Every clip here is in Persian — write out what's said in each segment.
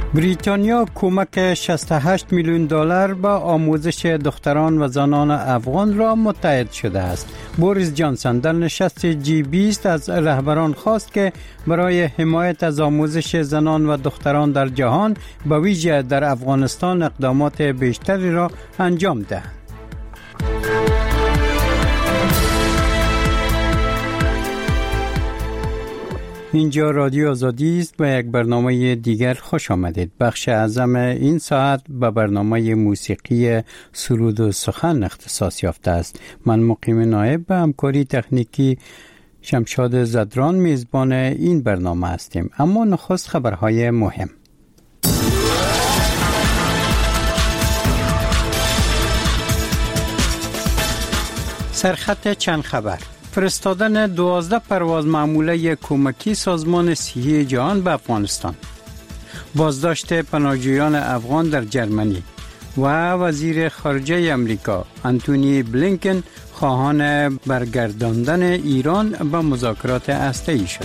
بریتانیا کمک 68 میلیون دلار به آموزش دختران و زنان افغان را متحد شده است. بوریس جانسون در نشست G20 از رهبران خواست که برای حمایت از آموزش زنان و دختران در جهان به ویژه در افغانستان اقدامات بیشتری را انجام دهند. اینجا رادیو آزادی است و یک برنامه دیگر خوش آمدید. بخش اعظم این ساعت به برنامه موسیقی سرود و سخن اختصاص یافته است. من مقیم نایب به همکاری تکنیکی شمشاد زدران میزبان این برنامه هستیم. اما نخست خبرهای مهم. سرخط چند خبر. فرستادن 12 پرواز معموله کمکی سازمان صحی جهان به افغانستان. بازداشت پناهجویان افغان در جرمنی و وزیر خارجه امریکا انتونی بلینکن خواهان برگرداندن ایران به مذاکرات هسته‌ای شده.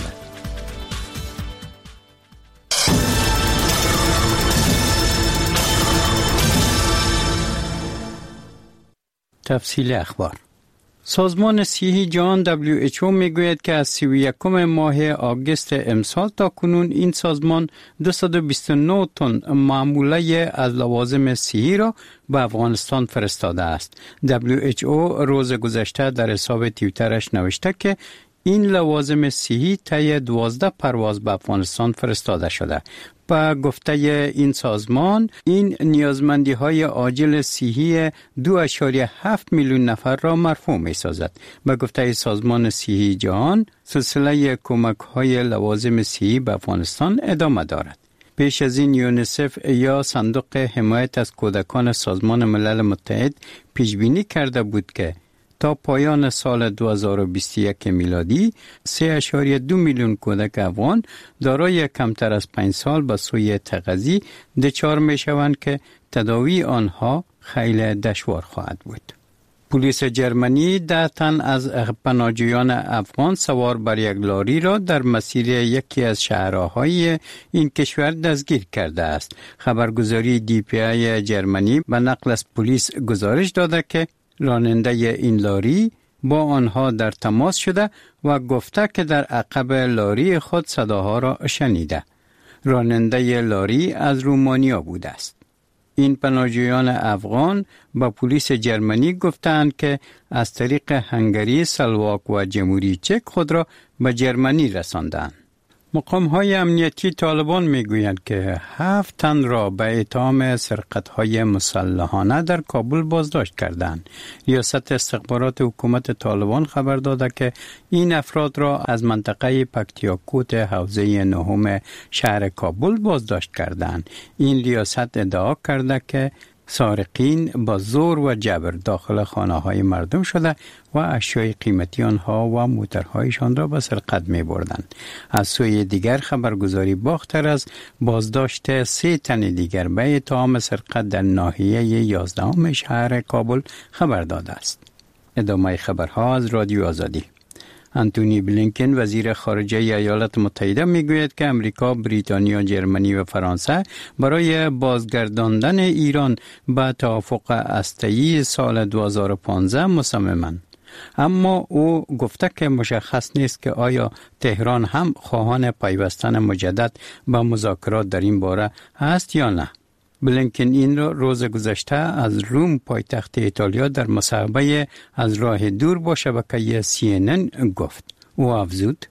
تفصیل اخبار. سازمان صحی جهان WHO میگوید که از 31 ماه آگوست امسال تا کنون این سازمان 229 تن معموله از لوازم صحی را به افغانستان فرستاده است. WHO روز گذشته در حساب توییترش نوشته که این لوازم صحی طی 12 پرواز به افغانستان فرستاده شده. با گفته این سازمان این نیازمندی های عاجل صحی 2.7 میلیون نفر را مرفوع می سازد. با گفته سازمان صحی جهان سلسله کمک های لوازم صحی به افغانستان ادامه دارد. پیش از این یونیسف یا صندوق حمایت از کودکان سازمان ملل متحد پیش بینی کرده بود که تا پایان سال 2021 میلادی 3.2 میلیون کودک افغان دارای کمتر از 5 سال به سوی تغذیه دچار می شوند که تداوی آنها خیلی دشوار خواهد بود. پلیس جرمنی 10 تن از پناهجویان افغان سوار بر یک لاری را در مسیر یکی از شهرهای این کشور دستگیر کرده است. خبرگزاری DPA جرمنی به نقل از پلیس گزارش داده که راننده این لاری با آنها در تماس شده و گفته که در عقب لاری خود صداها را شنیده. راننده لاری از رومانیا بوده است. این پناهجویان افغان با پلیس جرمنی گفتند که از طریق هنگری، سلواک و جمهوری چک خود را به جرمنی رساندند. مقام‌های امنیتی طالبان میگویند که 7 تن را به اتهام سرقت‌های مسلحانه در کابل بازداشت کردند. ریاست استخبارات حکومت طالبان خبر داده که این افراد را از منطقه پکتیاکوت حوزه 9 شهر کابل بازداشت کردند. این ریاست ادعا کرده که سارقین با زور و جبر داخل خانه‌های مردم شده و اشیای قیمتی آنها و موترهایشان را به سرقت می‌بردند. از سوی دیگر خبرگزاری باختر از بازداشت 3 تن دیگر به اتهام سرقت در ناحیه 11 شهر کابل خبر داده است. ادامه خبرها از رادیو آزادی. انتونی بلینکن وزیر خارجه ایالات متحده میگوید که امریکا، بریتانیا، جرمنی و فرانسه برای بازگرداندن ایران به توافق هسته‌ای سال 2015 مصممند. اما او گفته که مشخص نیست که آیا تهران هم خواهان پیوستن مجدد به مذاکرات در این باره است یا نه. بلینکن این را روز گذشته از روم پایتخت ایتالیا در مصاحبه از راه دور با شبکه CNN گفت. او افزود: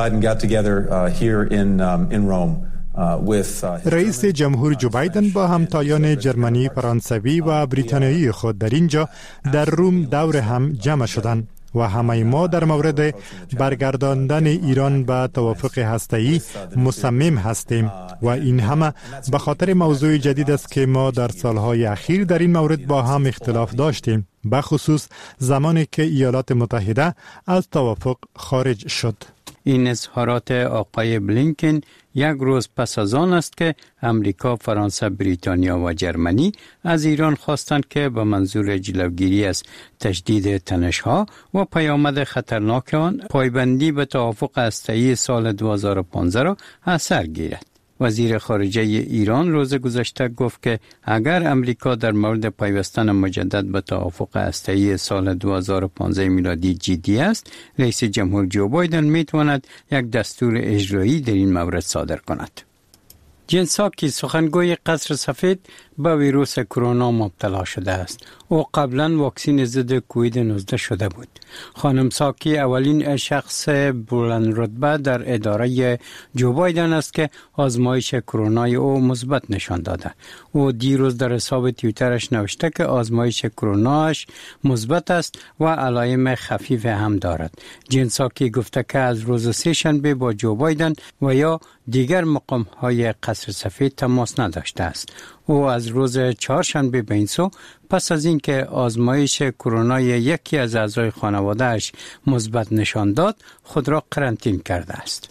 رئیس جمهور جو بایدن با همتایان جرمنی، فرانسوی و بریتانیایی خود در اینجا در روم دور هم جمع شدند و همه ما در مورد برگرداندن ایران به توافق هسته‌ای مصمم هستیم و این همه به خاطر موضوع جدید است که ما در سالهای اخیر در این مورد با هم اختلاف داشتیم، به خصوص زمانی که ایالات متحده از توافق خارج شد. این اظهارات آقای بلینکن یک روز پس از آن است که امریکا، فرانسه، بریتانیا و جرمنی از ایران خواستند که به منظور جلوگیری از تشدید تنش‌ها و پیامد خطرناک آن پایبندی به توافق هسته‌ای سال 2015 را از سر گیرد. وزیر خارجه ایران روز گذشته گفت که اگر امریکا در مورد پیوستن مجدد به توافق هسته‌ای سال 2015 میلادی جدی است، رئیس جمهور جو بایدن میتواند یک دستور اجرایی در این مورد صادر کند. جن ساکی سخنگوی قصر سفید به ویروس کرونا مبتلا شده است. او قبلا واکسن ضد کووید 19 شده بود. خانم ساکی اولین شخص بلند رتبه در اداره جو بایدن است که آزمایش کرونای او مثبت نشان داده. او دیروز در حساب توییترش نوشته که آزمایش کروناش مثبت است و علائم خفیف هم دارد. جن ساکی گفته که از روز سه‌شنبه با جو بایدن و یا دیگر مقام‌های قصر سفید تماس نداشته است. او از روز چهارشنبه به این سو پس از اینکه آزمایش کرونای یکی از اعضای خانواده‌اش مثبت نشان داد، خود را قرنطینه کرده است.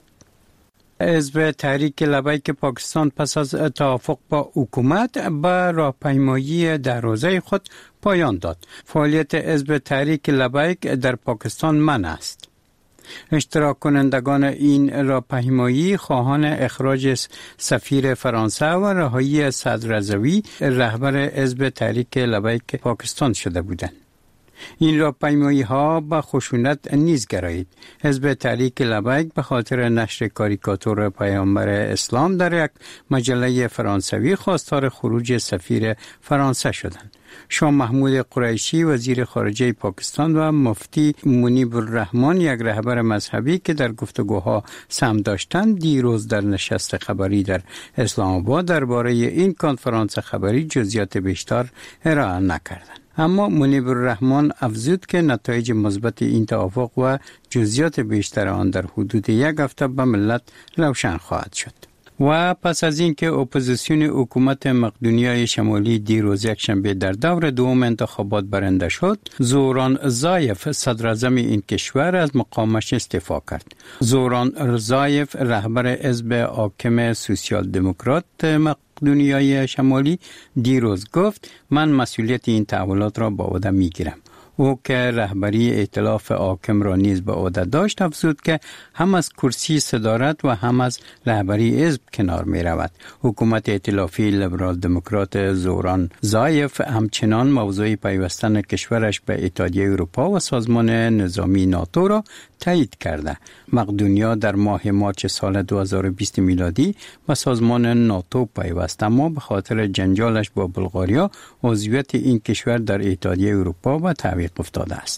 حزب تحریک لبیک پاکستان پس از توافق با حکومت به راهپیمایی 10 روزه خود پایان داد. فعالیت حزب تحریک لبیک در پاکستان منع است. اشتراک کنندگان این راهپیمایی خواهان اخراج سفیر فرانسه و رهایی صدر رضوی رهبر حزب تحریک لبیک پاکستان شده بودند. این راهپیمایی ها به خشونت نیز گرایید. حزب تحریک لبیک به خاطر نشر کاریکاتور پیامبر اسلام در یک مجله فرانسوی خواستار خروج سفیر فرانسه شدند. شاه محمود قریشی وزیر خارجه پاکستان و مفتی منیب الرحمن یک رهبر مذهبی که در گفتگوها سهم داشتند دیروز در نشست خبری در اسلام آباد درباره این کنفرانس خبری جزئیات بیشتر ارائه نکردند. اما منیب الرحمن افزود که نتایج مثبت این توافق و جزئیات بیشتر آن در حدود 1 هفته به ملت روشن خواهد شد. و پس از اینکه اپوزیسیون حکومت مقدونیای شمالی دیروز یکشنبه در دور دوم انتخابات برنده شد، زوران رزایف صدر اعظم این کشور از مقامش استعفا کرد. زوران رزایف رهبر حزب حاکم سوسیال دموکرات مقدونیای شمالی دیروز گفت من مسئولیت این تحولات را به عهده میگیرم. او که رهبری ائتلاف حاکم را نیز به عهده داشت افزود که هم از کرسی صدارت و هم از رهبری حزب کنار می رود. حکومت ائتلافی لیبرال دموکرات زوران رزایف همچنان موضوع پیوستن کشورش به اتحادیه اروپا و سازمان نظامی ناتو را تایید کرده. مقدونیا در ماه مارچ سال 2020 میلادی به سازمان ناتو پیوست، اما به خاطر جنجالش با بلغاریا عضویت این کشور در اتحادیه اروپا به تعویق افتاده است.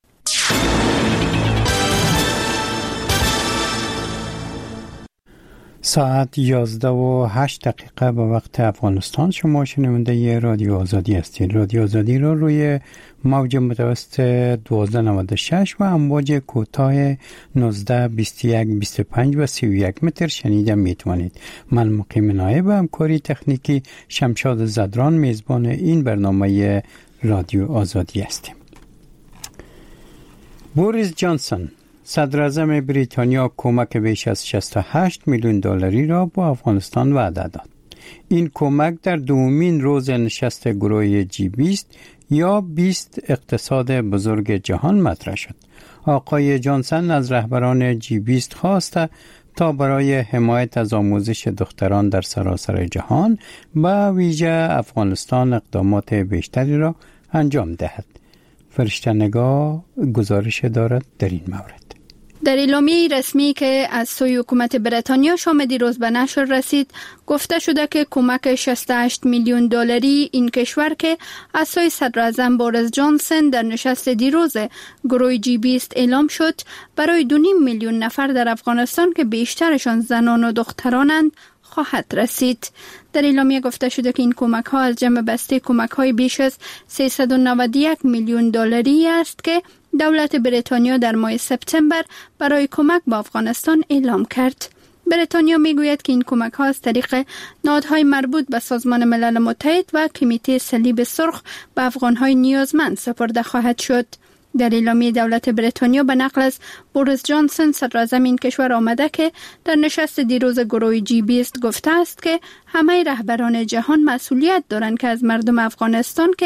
ساعت 11:08 به وقت افغانستان. شما شنونده رادیو آزادی هستید. رادیو آزادی را روی موج متوسط 1296 و امواج کوتاه 19 21 25 و 31 متر شنیده میتوانید. من مقیم نایب و همکاری تکنیکی شمشاد زدران میزبان این برنامه رادیو آزادی هستیم. بوریس جانسون صدر اعظم بریتانیا کمک بیش از 68 میلیون دلاری را با افغانستان وعده داد. این کمک در دومین روز نشست گروه G20 یا 20 اقتصاد بزرگ جهان مطرح شد. آقای جانسون از رهبران G20 خواسته تا برای حمایت از آموزش دختران در سراسر جهان به ویژه افغانستان اقدامات بیشتری را انجام دهد. فرشته نگاه گزارش دارد در این مورد. در اعلامیه رسمی که از سوی حکومت بریتانیا شام دیروز به نشر رسید، گفته شده که کمک 68 میلیون دلاری این کشور که از سوی صدر اعظم بوریس جانسون در نشست دیروز گروه G20 اعلام شد، برای 2.5 میلیون نفر در افغانستان که بیشترشان زنان و دخترانند خواهد رسید. در اعلامیه گفته شده که این کمک ها از جمع بسته کمک های بیش از 391 میلیون دلاری است که دولت بریتانیا در ماه سپتامبر برای کمک به افغانستان اعلام کرد. بریتانیا میگوید که این کمک ها از طریق نهادهای مربوط به سازمان ملل متحد و کمیته صلیب سرخ به افغان های نیازمند سپرده خواهد شد. در اعلامیه دولت بریتانیا به نقل از بوریس جانسون صدر اعظم این کشور آمده که در نشست دیروز گروه G20 گفته است که همه رهبران جهان مسئولیت دارند که از مردم افغانستان که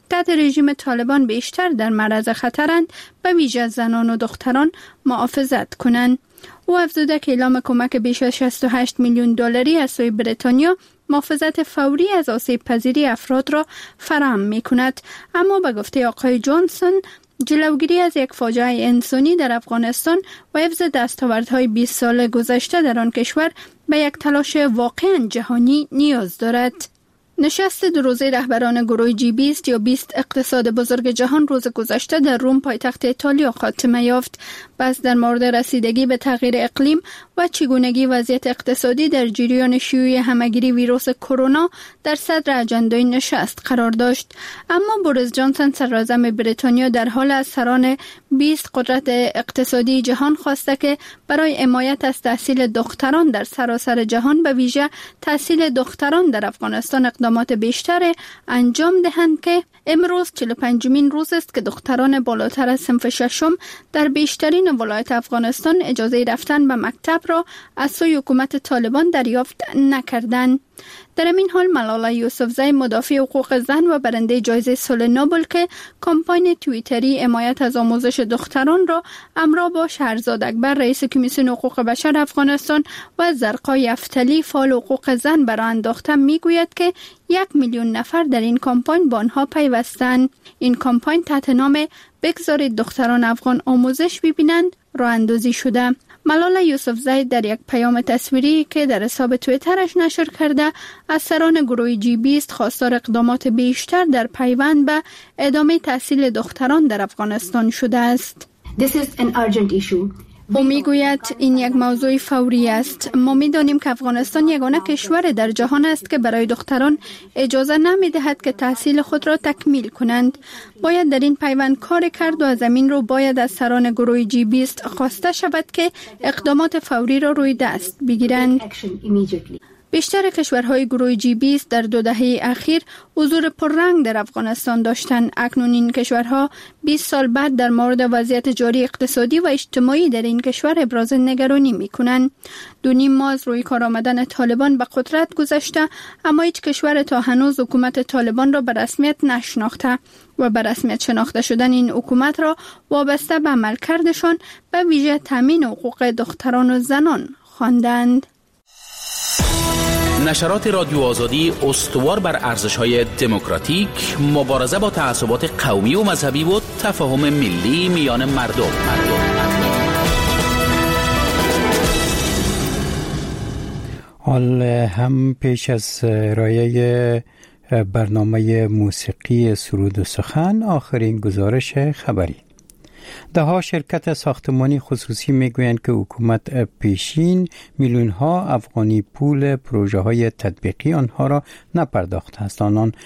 تحت رژیم طالبان بیشتر در معرض خطرند، به ویژه زنان و دختران محافظت کنند. او افزوده که اعلام کمک بیش از 68 میلیون دلاری از سوی بریتانیا محافظت فوری از آسیب پذیری افراد را فراهم می کند. اما به گفته آقای جانسون، جلوگیری از یک فاجعه انسانی در افغانستان و حفظ دستاوردهای 20 سال گذشته در آن کشور به یک تلاش واقعا جهانی نیاز دارد. نشست دو روزه رهبران گروه G20 یا 20 اقتصاد بزرگ جهان روز گذشته در روم پایتخت ایتالیا خاتمه یافت. بحث در مورد رسیدگی به تغییر اقلیم و چگونگی وضعیت اقتصادی در جریان شیوع همه‌گیری ویروس کرونا در صدر اجندای نشست قرار داشت. اما بوریس جانسون صدراعظم بریتانیا در حال از سران 20 قدرت اقتصادی جهان خواسته که برای حمایت از تحصیل دختران در سراسر جهان، به ویژه تحصیل دختران در افغانستان، اقدامات بیشتر انجام دهند که امروز 45مین روز است که دختران بالاتر از صنف ششم در بیشترین ولایت افغانستان اجازه رفتن به مکتب را از سوی حکومت طالبان دریافت نکردند. در این حال ملاله یوسفزی، مدافع حقوق زن و برنده جایزه صلح نوبل که کمپاین توییتری حمایت از آموزش دختران را همراه با شهرزاد اکبر رئیس کمیسیون حقوق بشر افغانستان و زرقا یفتلی فعال حقوق زن برآ انداخته، میگوید که 1 میلیون نفر در این کمپاین با آنها پیوستند. این کمپاین تحت نام بگذارید دختران افغان آموزش ببینند راه اندازی شده. ملاله یوسفزی در یک پیام تصویری که در حساب توییترش نشر کرده، از سران گروه G20 خواستار اقدامات بیشتر در پیوند به ادامه تحصیل دختران در افغانستان شده است. This is an urgent issue. او میگوید این یک موضوع فوری است. ما میدانیم که افغانستان یگانه کشور در جهان است که برای دختران اجازه نمیدهد که تحصیل خود را تکمیل کنند. باید در این پیوند کار کرد و از زمین رو باید از سران گروه G20 خواسته شود که اقدامات فوری را روی دست بگیرند. بیشتر کشورهای گروه G20 در 2 دهه اخیر حضور پررنگ در افغانستان داشتند. اکنون این کشورها 20 سال بعد در مورد وضعیت جاری اقتصادی و اجتماعی در این کشور ابراز نگرانی می‌کنند. 2.5 ماه از روی کار آمدن طالبان به قدرت گذشته، اما هیچ کشور تا هنوز حکومت طالبان را به رسمیت نشناخته و به رسمیت شناخته شدن این حکومت را وابسته به عملکردشان به ویژه تامین حقوق دختران و زنان خواندند. نشرات رادیو آزادی استوار بر ارزش‌های دموکراتیک، مبارزه با تعصبات قومی و مذهبی و تفاهم ملی میان مردم. حال هم پیش از ارائه برنامه موسیقی سرود و سخن، آخرین گزارش خبری. دهها شرکت ساختمانی خصوصی میگویند که حکومت پیشین میلیون ها افغانی پول پروژه های تطبیقی آنها را نپرداخته است.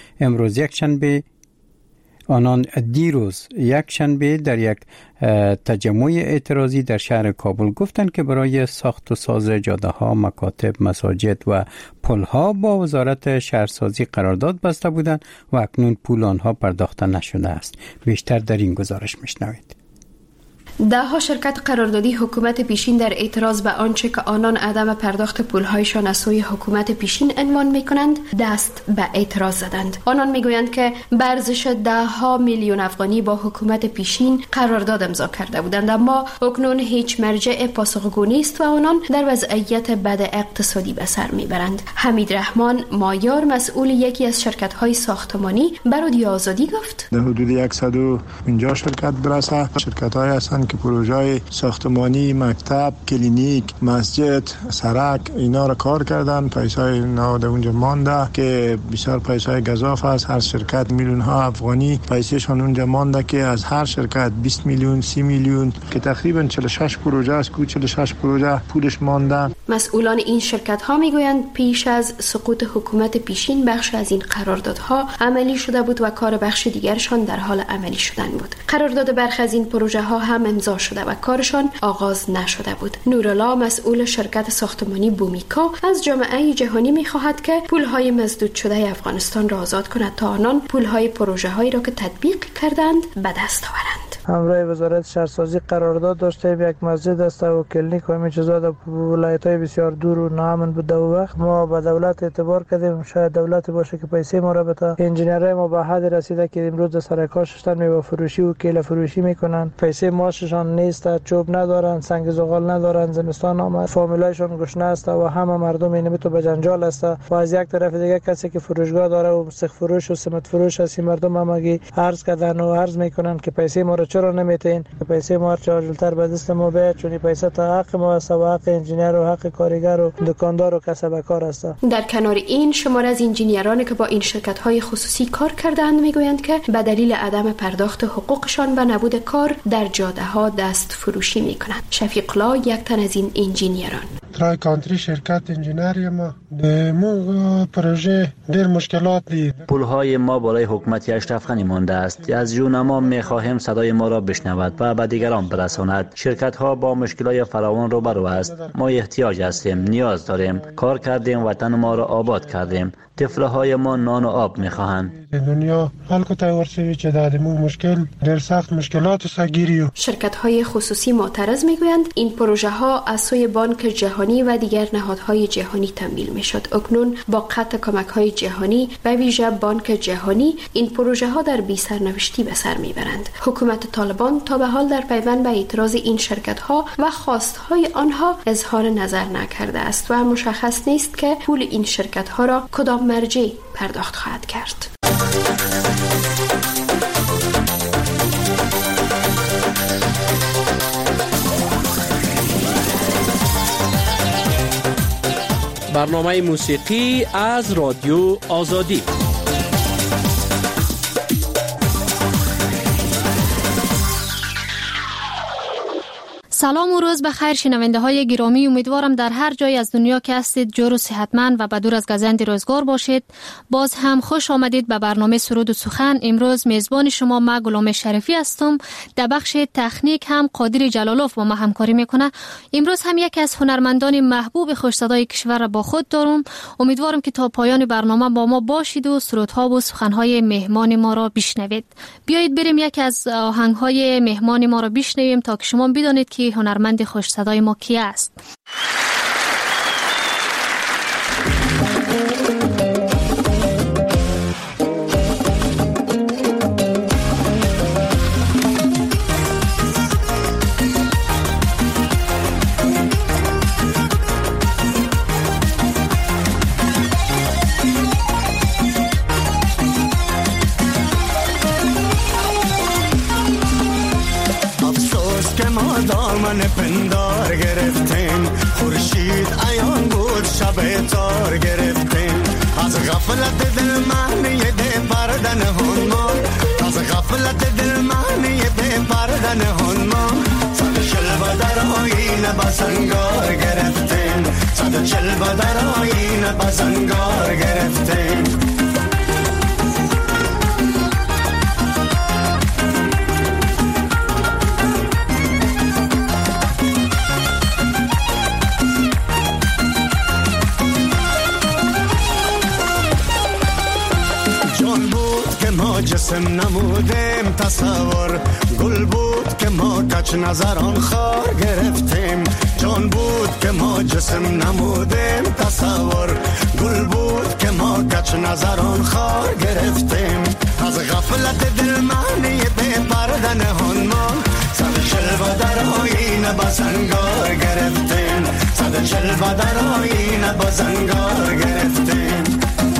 آنان دیروز یک شنبه در یک تجمع اعتراضی در شهر کابل گفتند که برای ساخت و ساز جاده ها، مکاتب، مساجد و پل ها با وزارت شهرسازی قرارداد بسته بودند و اکنون پول آنها پرداخته نشده است. بیشتر در این گزارش میشنوید. دهها شرکت قراردادی حکومت پیشین در اعتراض به آنچه که آنان عدم پرداخت پولهایشان از سوی حکومت پیشین عنوان میکنند دست به اعتراض زدند. آنان میگویند که به ارزش 10 میلیون افغانی با حکومت پیشین قرارداد امضا کرده بودند، اما اکنون هیچ مرجع پاسخگو نیست و آنان در وضعیت بد اقتصادی به سر میبرند. حمید رحمان مایار، مسئول یکی از شرکت‌های ساختمانی، به رادیو آزادی گفت: در حدود 150 شرکت برسه، شرکت‌های هستند که پروژه ساختمانی، مکتب، کلینیک، مسجد، سرک اینا را کار کردن. پیسای اینا در اونجا مانده که بسیار پیسای گزاف است. هر شرکت میلیون ها افغانی پیسهشون اونجا مانده که از هر شرکت 20 میلیون 30 میلیون که تقریبا 46 پروژه است که 46 پروژه پولش مانده. مسئولان این شرکت ها میگویند پیش از سقوط حکومت پیشین بخش از این قراردادها عملی شده بود و کار بخش دیگرشان در حال عملی شدن بود. قرارداد برخی از این پروژه ها هم امضا شده و کارشان آغاز نشده بود. نورالله، مسئول شرکت ساختمانی بومیکا، از جامعه جهانی می‌خواهد که پول‌های مسدود شده افغانستان را آزاد کند تا آنان پول‌های پروژه‌هایی را که تطبیق کردند به دست آورند. همراه وزارت شهرسازی قرارداد داشتیم. یک مسجد است و کلینیک و همین چیزا در ولایت‌های بسیار دور و ناامن بود. در وقت ما به دولت اعتبار کردیم، شاید دولت باشه که پیسه ما را بده. انجینرای ما به حد رسیده که امروز در سر کار شدن میوه فروشی و کیله فروشی میکنن. پیسه ماششان نیست، چوب ندارن، سنگ زغال ندارن، زمستان آمد، فامیلایشون گشنه است و همه مردم اینم تو به جنجال است. و از یک طرف دیگه کسی که فروشگاه داره و سیخ فروش و سمت فروش است، مردم همگی عرض کردن و عرض میکنن که پیسه ما را چرا نمیتین، که پیسه ما چارجلتر به دست ما بیاد، چون پیسه تا حق ما است و حق انجینر و حق کارگر و دکاندار و کسب کار است. در کنار این شمار از انجینیرانی که با این شرکت‌های خصوصی کار کردند میگویند که به دلیل عدم پرداخت حقوقشان و نبود کار در جاده‌ها دست فروشی میکنند. شفیق الله یک تن از این انجینیران. ترای کانتری شرکت انجینری ما مو پروژه در مشکلات دید. پولهای ما برای حکومت اشرف غنی مانده است. از جون ما می‌خواهیم صدای ما را بشنود و به دیگران برساند. شرکت ها با مشکلات فراوان روبرو است. ما احتیاج هستیم، نیاز داریم. کار کردیم، وطن ما را آباد کردیم. طفل‌های ما نان و آب می‌خواهند. دنیا حال کو تایور سوی چه دادیم مشکل در سخت مشکلات سگیریو. شرکت‌های خصوصی معترض می‌گویند این پروژه‌ها از سوی بانک جهانی و دیگر نهادهای جهانی تمویل می‌شد. اکنون با قطع کمک‌های جهانی به ویژه بانک جهانی این پروژه‌ها در بی سرنوشتی به سر می‌برند. حکومت طالبان تا به حال در پیوند به اعتراض این شرکت‌ها و خواست‌های آنها اظهار نظر نکرده است و مشخص نیست که پول این شرکت‌ها را کدام مرجع پرداخت خواهد کرد. برنامه موسیقی از رادیو آزادی. سلام و روز بخیر شنونده های گرامی، امیدوارم در هر جای از دنیا که هستید جور و صحتمند و بدور از گزند روزگار باشید. باز هم خوش آمدید به برنامه سرود و سخن. امروز میزبان شما من گلام شریفی هستم. در بخش تکنیک هم قادر جلالوف با ما همکاری میکنه. امروز هم یکی از هنرمندان محبوب خوش صدای کشور را با خود دارم. امیدوارم که تا پایان برنامه با ما باشید و سرودها و سخنهای مهمان ما را بشنوید. بیایید بریم یکی از آهنگهای مهمان ما را بشنویم تا که شما بدانید که هنرمند خوش صدای ما کی است. دامن پندار گرفتیم، خورشید عیان بود شب تار گرفتیم. از غفلت دل معنی ده پردن هنمان، از غفلت دل معنی ده پردن هنمان. 140 در آینه بسنگار گرفتیم، 140 در آینه بسنگار گرفتیم. جسم نمودیم تصور، گل بود که ما کج نظران خار گرفتیم. جان بود که ما جسم نمودیم تصور، گل بود که ما کج نظران خار گرفتیم. از غفلت دل معنی به پردن هنمان، 140 در آینه بسنگار گرفتیم، 140 در آینه بسنگار گرفتیم.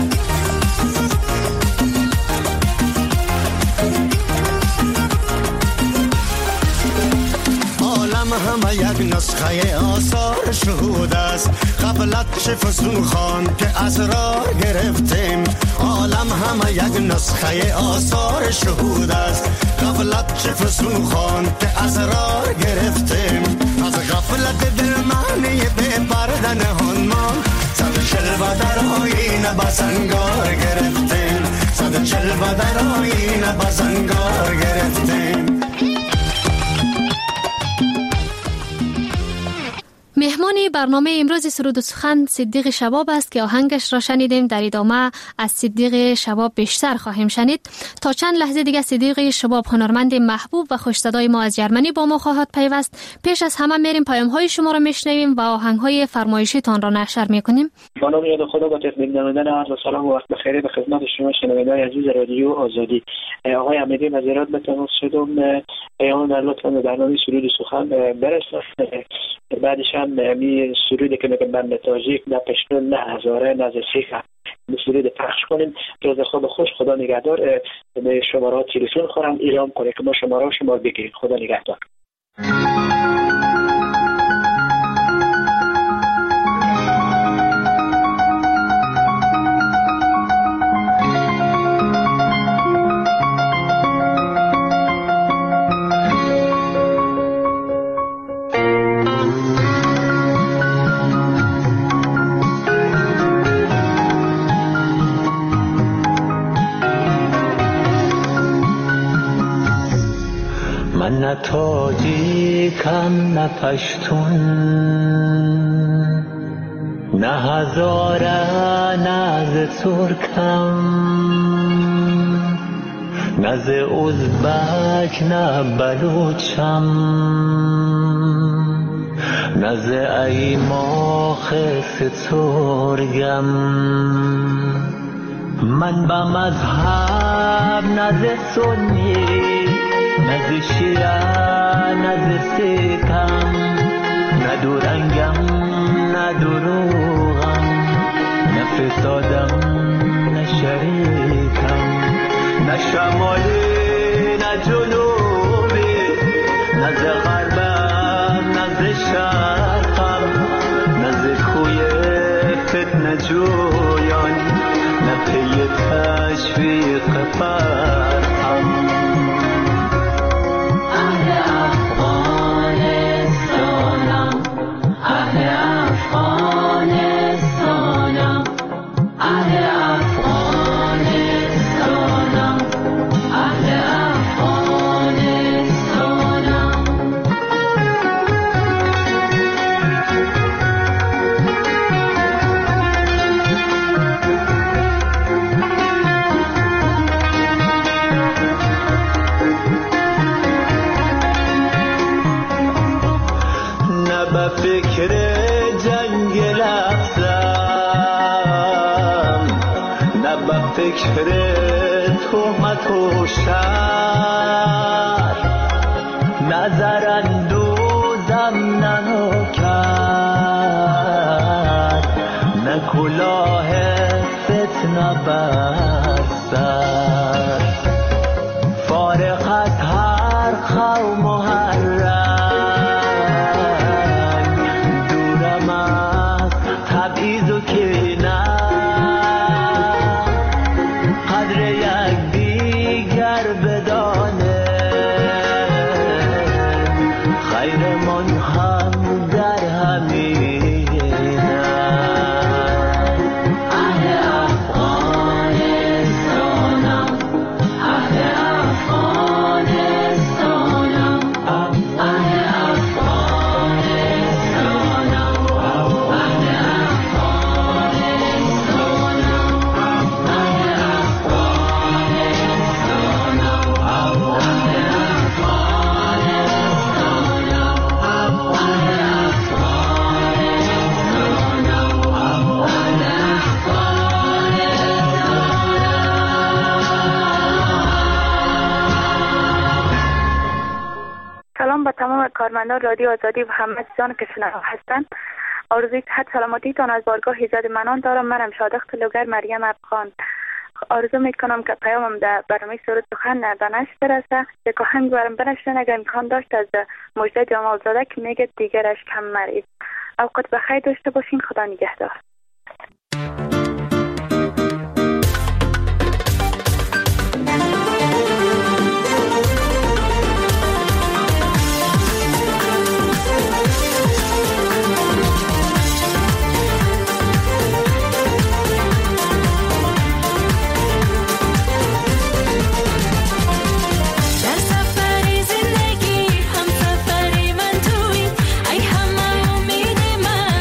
همه یک نسخه آثار شهود است، غفلت چه فسون خان که اسرار گرفتیم. عالم همه یک نسخه آثار شهود است، غفلت چه فسون خان که اسرار گرفتیم. از غفلت دل معنی به پردن هنمان، 140 در آینه بسنگار گرفتیم، 140 در آینه بسنگار گرفتیم. مهمان میزبان برنامه امروز سرود و سخن صدیق شباب است که آهنگش را شنیدیم. در ادامه از صدیق شباب بیشتر خواهیم شنید. تا چند لحظه دیگه صدیق شباب هنرمند محبوب و خوش صدای ما از جرمنی با ما خواهد پیوست. پیش از همه میریم پیام‌های شما را میشنویم و آهنگ‌های فرمایشیتان را نشر میکنیم. با نام یاد خدا با تقدیم نمودن عرض سلام و وقت بخیر به خدمت شما شنوندگان عزیز رادیو آزادی. آقای امیدی مزارات به تماس شدم پیام در لطفا برنامه سرود و سخن برسد. بعدش هم می سرودی که میگم بند تاجیک نه پشتون نه هزاره نه زسیخه سرود پخش کنیم. روز خود خوش، خدا نگهدار. به شماره تلفن خورم اعلام کنه که ما شما بگیریم. خدا نگهدار. نه تاجیکم نه پشتون نه هزاره نه ز ترکم نه ز ازبک نه بلوچم نه ز ایماخ سترگم من به مذهب نه ز سنی نه ز شیعه نه ز سیکم نه دورنگم نه دروغم نه فسادم نه شریکم نه شمالی نه جنوبی نه ز غربم نه ز شرقم نه ز کوی فتنه جویان نه پی تشویق فرقم فکر جنگ لفظم نه به فکر تهمت و شر نظر اندوزم نه نوکر نه کلاه فتنه بر سر فارغ از هر قوم و هر به تمام کارمندان رادیو آزادی و همه عزیزان که شنونده هستند. آرزوی صحت سلامتیتان از بارگاه ایزد منان دارم. منم شادق طلوگر مریم افغان. آرزو میکنم که پیامم در برنامه سرود سخن به نشر برسه. یک آهنگ برام بنشن اگر امکان داشت از مجده جمالزاده که میگه دیگرش کم مریض. اوقات بخیر داشته باشین. خدا نگهدار. زندگی هم سفری من توی ای همه امید من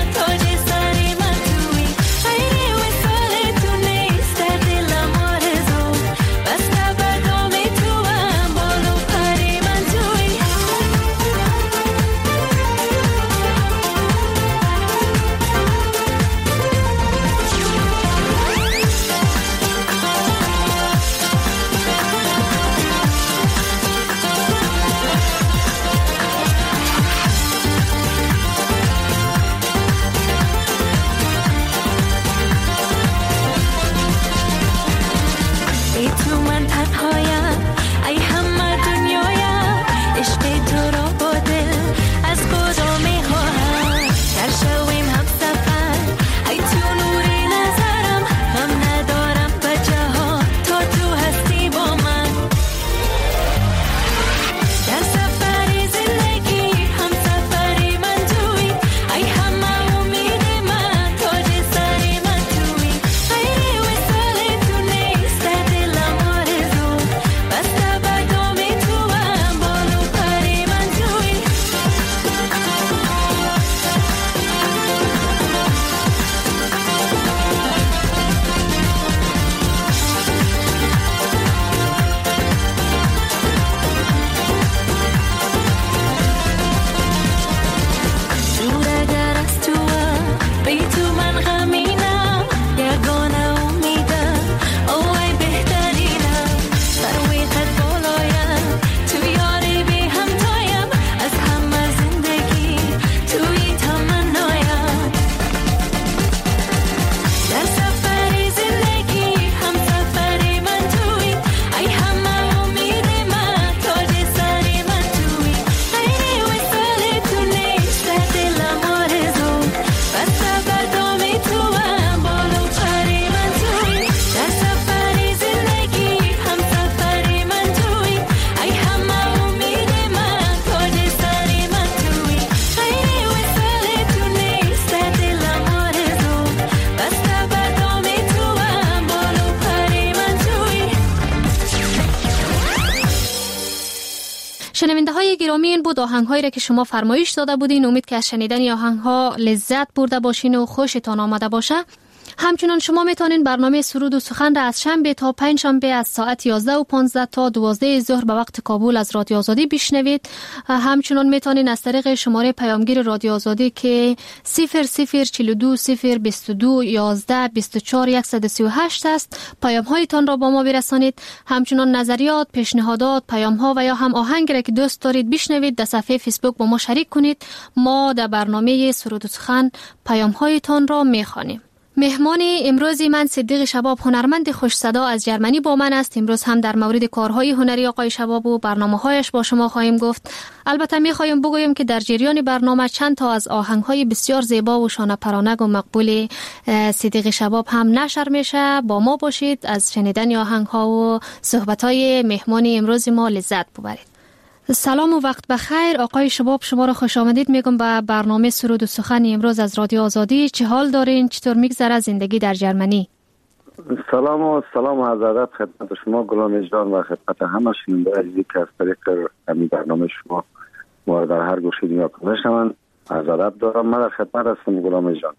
شنونده گرامی، این بود آهنگ‌هایی را که شما فرمایش داده بودین. امید که از شنیدن آهنگ‌ها لذت برده باشین و خوشتان آمده باشه. همچنان شما میتونین برنامه سرود و سخن را از شنبه تا پنجشنبه از ساعت 11:15 تا 12 ظهر به وقت کابل از رادیو آزادی بشنوید. همچنان میتونین از طریق شماره پیامگیر رادیو آزادی که 0042 022 11 24 138 است پیام هایتان را با ما برسانید. همچنان نظریات، پیشنهادات، پیام ها و یا هم آهنگی را که دوست دارید بشنوید در صفحه فیسبوک با ما شریک کنید. ما در برنامه سرود و سخن پیام هایتان را میخوانیم. مهمان امروزی من صدیق شباب، هنرمند خوش صدا از جرمنی با من است. امروز هم در مورد کارهای هنری آقای شباب و برنامه‌هایش با شما خواهیم گفت. البته می‌خوایم بگویم که در جریان برنامه چند تا از آهنگ‌های بسیار زیبا و شانه پرانگ و مقبول صدیق شباب هم نشر میشه. با ما باشید، از شنیدن آهنگ‌ها و صحبت‌های مهمان امروز ما لذت ببرید. سلام و وقت بخیر آقای شباب، شما را خوش آمدید میگم به برنامه سرود و سخن امروز از رادیو آزادی. چه حال دارین؟ چطور میگذره زندگی در جرمنی؟ سلام و عرض ادب خدمت شما غلام اجلان و خدمت همه شنونده عزیزی که از طریق همین برنامه شما ما در هر گوشه دنیا میشنوند. عرض ادب دارم. من در خدمت هستم غلام اجلان.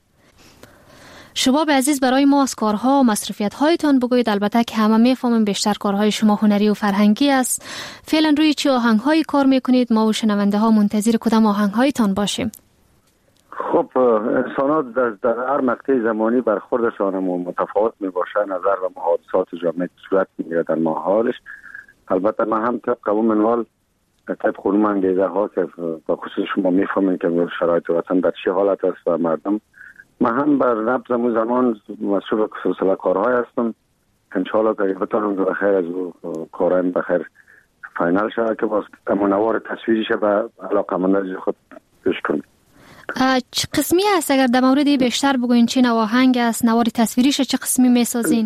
شباب عزیز، برای ما از کارها و مصروفیت هایتان بگویید. البته که همه میفهمیم بیشتر کارهای شما هنری و فرهنگی است. فعلا روی چه آهنگهایی کار میکنید؟ ما و شنونده ها منتظر کدام آهنگهایتان باشیم؟ خب انسانات در هر مقطع زمانی برخوردشان متفاوت میباشه. نظر و محادثات جامعه صورت میگیره در محالش. البته ما هم طبق اون منوال طبق خانم انگیزه ها که با خصوص شما میفهمین که شرایط وطن در چه حالت است و مردم، ما هم بر نبض امون زمان مسئول سلسله کارهای هستم. انشاءالله که بتانم که بخیر از کارهایم بخیر فاینال شده که باز امونوار تصویریش به علاقه منده خود پیش کنیم. چه قسمی هست؟ اگر در مورد بیشتر بگوین چه نوع آهنگ است؟ نوار تصویریش چه قسمی میسازین؟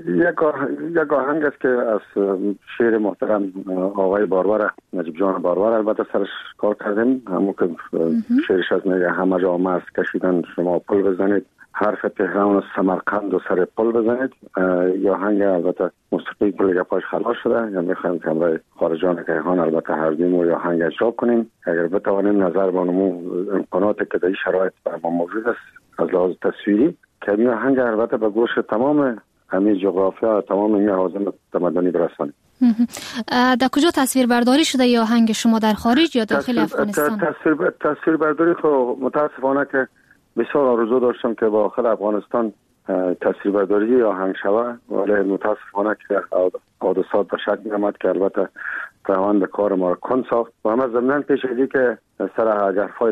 یک آهنگ است که از شعر محترم آقای بارور، نجیب جان بارور البته سرش کار کردیم. همون که شعرش از میگه همه جا مرز کشیدن شما پل بزنید، حرف تهران و سمرقند و سر پل بزنید. یا آهنگ البته موسیقی کل گپاش خلاص شده. یا میخوایم که همراه خارجان کیهان البته هردیم و یا آهنگ اجرا کنیم. اگر بتوانیم نظر با نمو امکاناتی که در شرایط بر ما موجود است از لحاظ تصویری که این آهنگ البته به گوش تمام همین جغرافیا تمام این حوزه تمدنی برسانیم. در کجا تصویر برداری شده یا آهنگ شما؟ در خارج یا داخل افغانستان؟ تصویر برداری خب متاسفانه که بسیار آرزو داشتم که با داخل افغانستان تصویر برداری آهنگ شوه، ولی متاسفانه که حادثات به شکل آمد که البته روان به کار ما را کند ساخت. و همه ضمناً پیش ازی که سر گپ‌های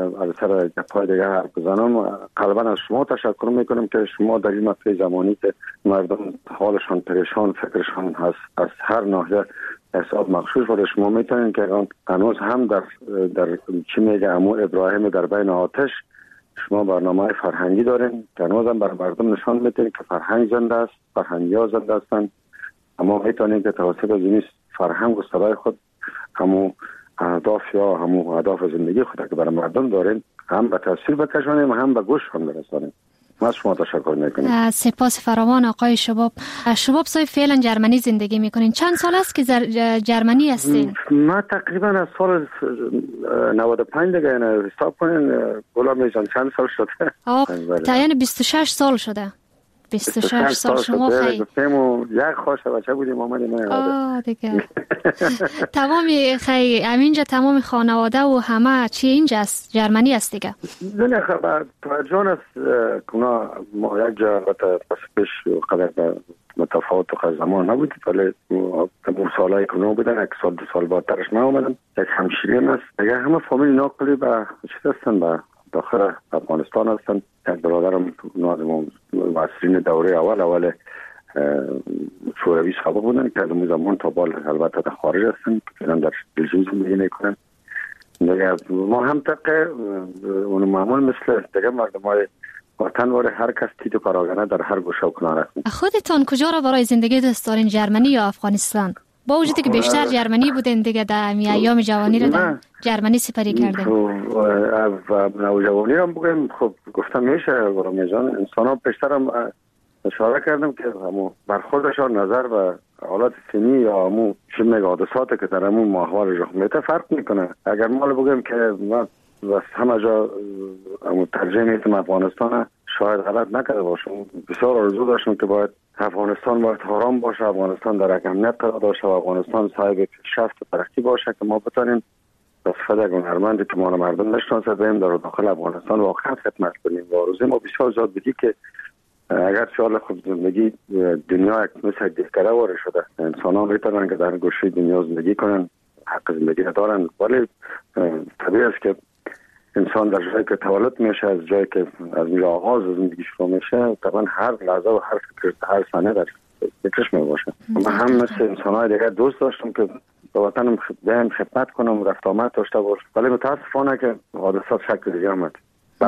دیگه حرف بزنم، قلباً از شما تشکر میکنم که شما در این مقطع زمانی که مردم حالشان پریشان، فکرشان هست از هر ناحیه حساب مخشوش بوده، شما میتونین که هنوز هم در چی میگه امو ابراهیم در بین آتش شما برنامه فرهنگی دارین که هنوز هم بر مردم نشان میدین که فرهنگ زنده است، فرهنگی ها زنده هستن. اما میتونین که توسط از فرهنگ و صدای خود همو اهداف یا همو اهداف زندگی خود که برای مردم دارین هم به تصویر بکشانیم هم به گوششان برسانیم. من از شما تشکر میکنم. سپاس فراوان آقای شباب. شباب صاحب فعلا جرمنی زندگی میکنین. چند سال است که جرمنی هستین؟ ما تقریبا از سال 95 دیگه حساب کنین غلام جان چند سال شده؟ یعنی 26 سال شده. 26 سال شما خیلی یک خواسته بچه بودیم آمدیم دیگه تمامی خیلی همینجا تمام خانواده و همه چی اینجا است، جرمنی است دیگه. نه خبر جان است کنا ما یک جا پس پیش قدر متفاوت و زمان نبود، ولی سالهای کنا بودن، یک سال 2 سال بعدترش ما آمدم. یک همشیریم است دیگه، همه فامیل ناقلی به چیز هستن، به داخل افغانستان هستن. یک برادرم نازم واسرین دوره اول شوروی سابق بودن که از زمان تا بال البته در خارج هستن، فعلا در بلژیم زندگی میکنن. ما هم طبق اون معمول مثل دیگه مردمای وطن واره هر کس تیتو کاراگانه در هر گوشه و کنار هستن. خودتان کجا را برای زندگی دوست دارین، جرمنی یا افغانستان؟ با وجودی که بیشتر جرمنی بودن دیگه، در ایام جوانی رو در جرمنی سپری کردن. و جوانی رو بگم خب گفتم میشه غلام جان، انسان ها بیشتر هم اشاره کردم که همون برخوردشان نظر و حالات سنی یا امو حادثاتی که در امون ماهوار رخ میده فرق میکنه. اگر ما بگیم که ما و همه جا ترجیح میتیم افغانستان، شاید غلط نکرده باشم. بسیار آرزو داشتم که باید افغانستان باید آرام باشه، افغانستان در یک امنیت قرار داشته و افغانستان صاحب پیشرفت و ترقی باشه که ما بتونیم به صفت یک هنرمندی که ما رو مردم نشناسه بیم در داخل افغانستان واقعا خدمت کنیم. و آرزوی ما بسیار زیاد بودی که اگر چهار خود زندگی دنیا مثل دیگره واره شده، انسان ها میتونن که در گوشه دنیا زندگی کنن، حق زندگی دارن، ولی طبیعی است که انسان در جایی که تولد میشه، از جایی که از میره آغاز زندگی شروع میشه، طبعا هر لحظه و هر فکر هر ثانیه در فکرش میباشه. من هم مثل انسان های دیگر دوست داشتم که به وطنم بهم خدمت کنم، رفت آمد داشته باشم، ولی متاسفانه که حادثات شکل دیگه آمد.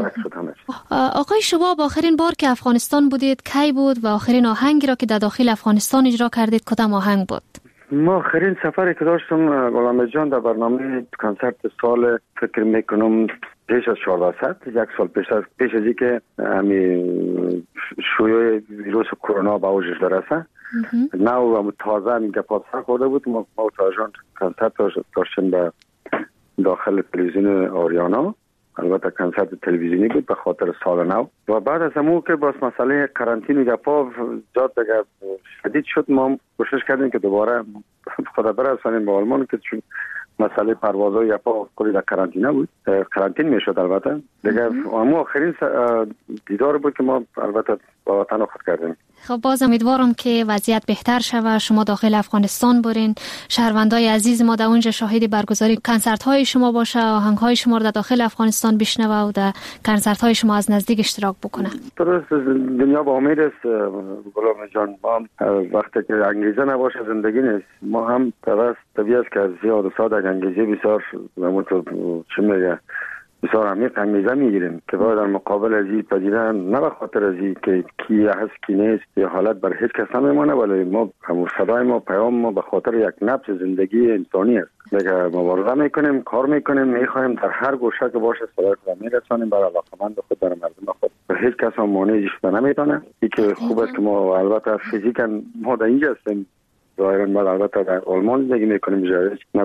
آقای شباب، آخرین بار که افغانستان بودید کی بود و آخرین آهنگی را که در داخل افغانستان اجرا کردید کدام آهنگ بود؟ ما آخرین سفری که داشتم غلام جان در برنامه کنسرت سال فکر میکنم پیش از 1400 یک سال پیش از اینکه همین شیوع ویروس کرونا به اوجش برسه، نو و تازه میگه پاسخ خورده بود. ما تاجان کنسرت داشتیم به داخل تلویزیون آریانا، البته کنسرت تلویزیونی بود به خاطر سال نو. و بعد از همون که باز مسئله قرنطینه گپا جات دیگه شدید شد، ما کوشش کردیم که دوباره خدا برسانیم به آلمان که چون مسئله پروازهای گپا کلی در قرنطینه بود، قرنطین میشد. البته دیگه اما آخرین دیدار بود که ما البته با وطن خود کردیم. خب باز امیدوارم که وضعیت بهتر شود. شما داخل افغانستان برین، شهروندای عزیز ما در اونجا شاهد برگزاری کنسرت های شما باشه، آهنگ های شما رو در داخل افغانستان بشنوه و در کنسرت های شما از نزدیک اشتراک بکنه. درست، دنیا با امید است غلام جان. ما وقتی که انگیزه نباشه زندگی نیست. ما هم طبیعی است که از حادثات انگیزه بسیار چه میگه بسیار عمیق انگیزه میگیریم که باید در مقابل از این پدیده نه به خاطر از این که کی هست کی نیست یا حالت بر هیچ کس نمیمانه، ولی ما صدای ما پیام ما به خاطر یک نبض زندگی انسانی است. دیگه مبارزه میکنیم، کار میکنیم، میخوایم در هر گوشه که باشه صدای خود میرسانیم برای علاقمند خود، برای مردم خود. به هیچ کس هم مانعش نمیتونه. این که خوب است که ما البته فیزیکا ما در اینجا هستیم، ظاهرا ما البته در آلمان زندگی میکنیم، جایش نه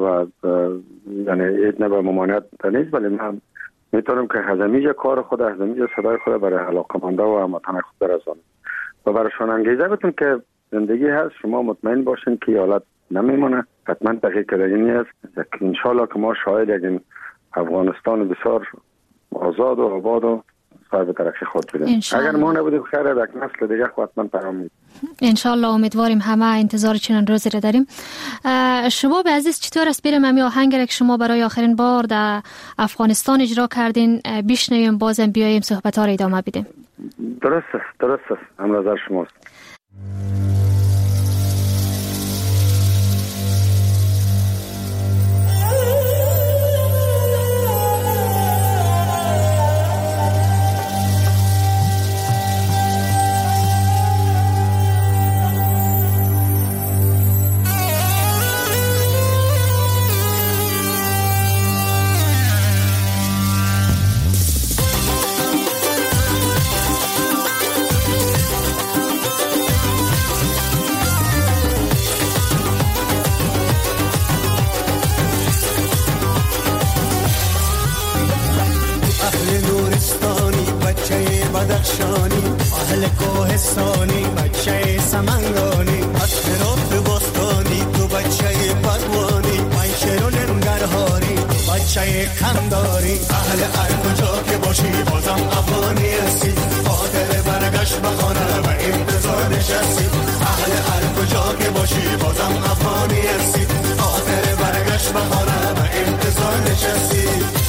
به ممانعت نیست، ولی ما میتونم که هزمیج کار خود، هزمیج صدای خود برای علاقمندا و هموطنان خود برسانم و برایشان انگیزه بدم که زندگی هست. شما مطمئن باشین که حالت نمیمونه، حتما تغییر کردنی است. ان شاء الله که ما شاهد یک افغانستان بسیار آزاد و آباد و صاحب ترقی خود بودیم. اگر ما نبودیم خیر یک نسل دیگه حتما پیام میده. ان شاء الله امیدواریم، همه انتظار چنین روزی را داریم. شباب عزیز، چطور است بریم همین آهنگ را که شما برای آخرین بار در افغانستان اجرا کردین بشنویم، بازم بیاییم صحبت ها را ادامه بدیم؟ درست است هم نظر شماست. اهل کوهستانی بچه سمنگانی، از هرات باستانی تو بچه پروانی، منشر و ننگرهاری بچه کنداری، اهل هر کجا که باشی بازم افغانی هستی، خاطر برگشت به خانه و انتظار نشستی، اهل هر کجا که باشی بازم افغانی هستی، خاطر برگشت به خانه و انتظار نشستی.